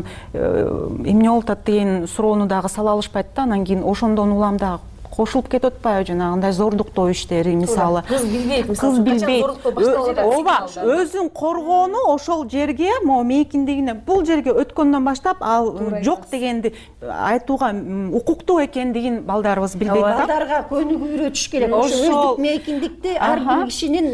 эмне болуп атат деген суроону дагы сала алышпайт да. Анан кийин ошондон улам дагы кошулуп кетип атпайбы, жанагындай зордуктоо иштери, мисалы. Кыз билбейт. Ооба, өзүн коргоону ошол жерге, могу мейкиндигине, бул жерге өткөндөн баштап ал жок дегенди айтууга укуктуу экендигин балдарыбыз билбейт да. Балдарга көнүгүү үйрөтүш керек. Ошол өздүк мейкиндикти ар бир кишинин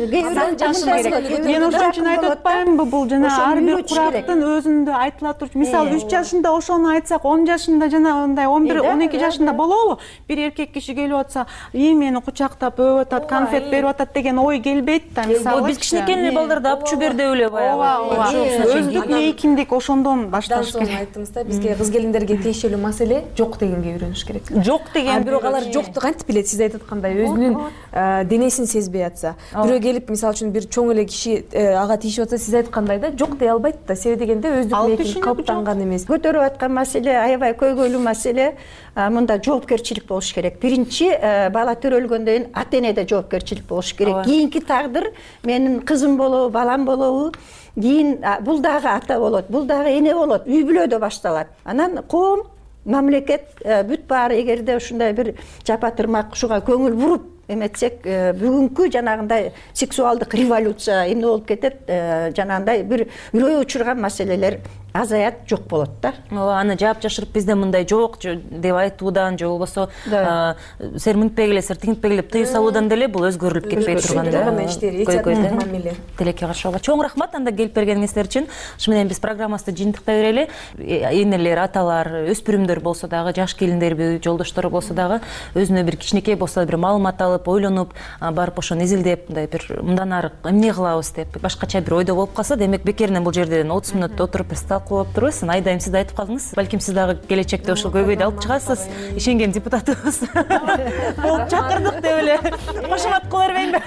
мен ошон үчүн айтып атпаймынбы, бул жана ар бир курактын өзүндө айтыла турчу. Мисалы 3 жашында ошону айтсак, 10 жашында жана мындай 11-12 жашында болобу? Бир эркек киши келип атса, мени кучактап өп атат, конфет берип атат деген ой келбейт да, мисалы. Биз кичинекей балдарды апчу бер деп эле баягы. Өздүк мейкиндик ошондон башташ керек. Айттыңыз да, бизге кыз келиндерге тиешелүү маселе жок дегенге үйрөнүш керек. Жок деген. Бирок алар жокту кантип билет? Сиз айтып аткандай, өзүнүн денесин сезбей атса, бирөө келип, мисалы үчүн бир чоң эле киши ага тиешип атса, сиз айткандай да, жок дей албайт да. Себеби дегенде өздүк мейкиндик калыптанган эмес. Көтөрүп аткан маселе аябай көйгөйлүү маселе. Мында жоопкерчилик болуш керек. Биринчи, бала төрөлгөндөн кийин ата энеде жоопкерчилик болуш керек. Кийинки тагдыр менин кызым болобу, балам болобу, кийин бул дагы ата болот, бул дагы эне болот, үй бүлөдө башталат. Анан коом, мамлекет бүт баары эгерде ушундай бир жапа тырмак ушуга көңүл буруп эметсек бүгүнкү жанагындай сексуалдык революция эмне болуп кетет, жанагындай бир үрөй учурган маселелер азаят, жок болот да. Ооба, аны жаап жашырып бизде мындай жок деп айтуудан же болбосо сер мынтпей келесиз, тигинтпей келип тыюу салуудан деле бул өзгөрүлүп кетпей турган иштери. Тилекке каршы ооба. Чоң рахмат анда келип бергениңиздер үчүн. Ушу менен биз программабызды жыйынтыктай берели. Энелер, аталар, өспүрүмдөр болсо дагы, жаш келиндерби, жолдоштору болсо дагы өзүнө бир кичинекей болсо бир маалымат алып, ойлонуп, барып ошону изилдеп, мындай бир мындан ары эмне кылабыз деп башкача бир ойдо болуп калса, демек бекеринен бул жерден 30 минут отуруп талкуулап турбайбыз. Айдайым сиз да айтып калдыңыз. Балким сиз дагы келечекте ошол көйгөйдү алып чыгасыз. Ишенген депутатыбыз болуп чакырдык деп эле кошумат кыла бербейинби?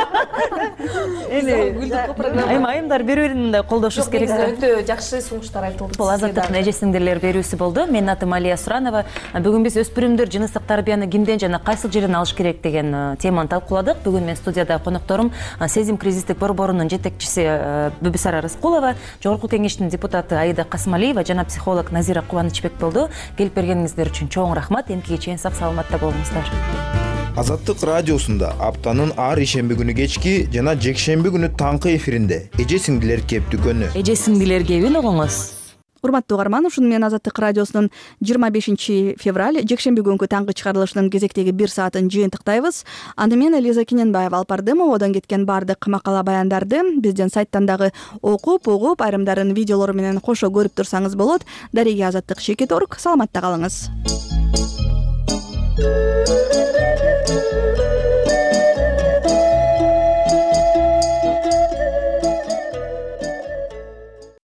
Эми айымдар бири-бирин мындай колдошубуз керек. Өтө жакшы сунуштар айтылды. Бул азаттыктын эже сиңдилер берүүсү болду. Менин атым Алия Суранова. Бүгүн биз өспүрүмдөр жыныстык тарбияны кимден жана кайсыл жерден алыш керек деген теманы талкууладык. Бүгүн менин студияда конокторум Сезим кризистик борборунун жетекчиси Бүбүсара Рыскулова, Жогорку кеңештин депутаты Аида Касымалиева жана психолог Назира Кубанычбек болду. Келип бергениңиздер үчүн чоң рахмат. Эмки чейин сак саламатта болуңуздар. Азаттык радиосунда аптанын ар ишемби күнү кечки жана жекшемби күнү таңкы эфиринде эже сиңдилер кептүкөнү. Эже сиңдилер кебин угуңуз. Урматтуу угарман, ушуну менен Азаттык радиосунун 25 февраль жекшемби күнгү таңкы чыгарылышынын кезектеги 1 саатын жыйынтыктайбыз. Аны мен Лиза Кененбаева алып бардым. Одон кеткен бардык макала баяндарды биздин сайттан дагы окуп, угуп, айрымдарын видеолору менен кошо көрүп турсаңыз болот. Дареге Азаттык Шекет Орг, саламатта калыңыз.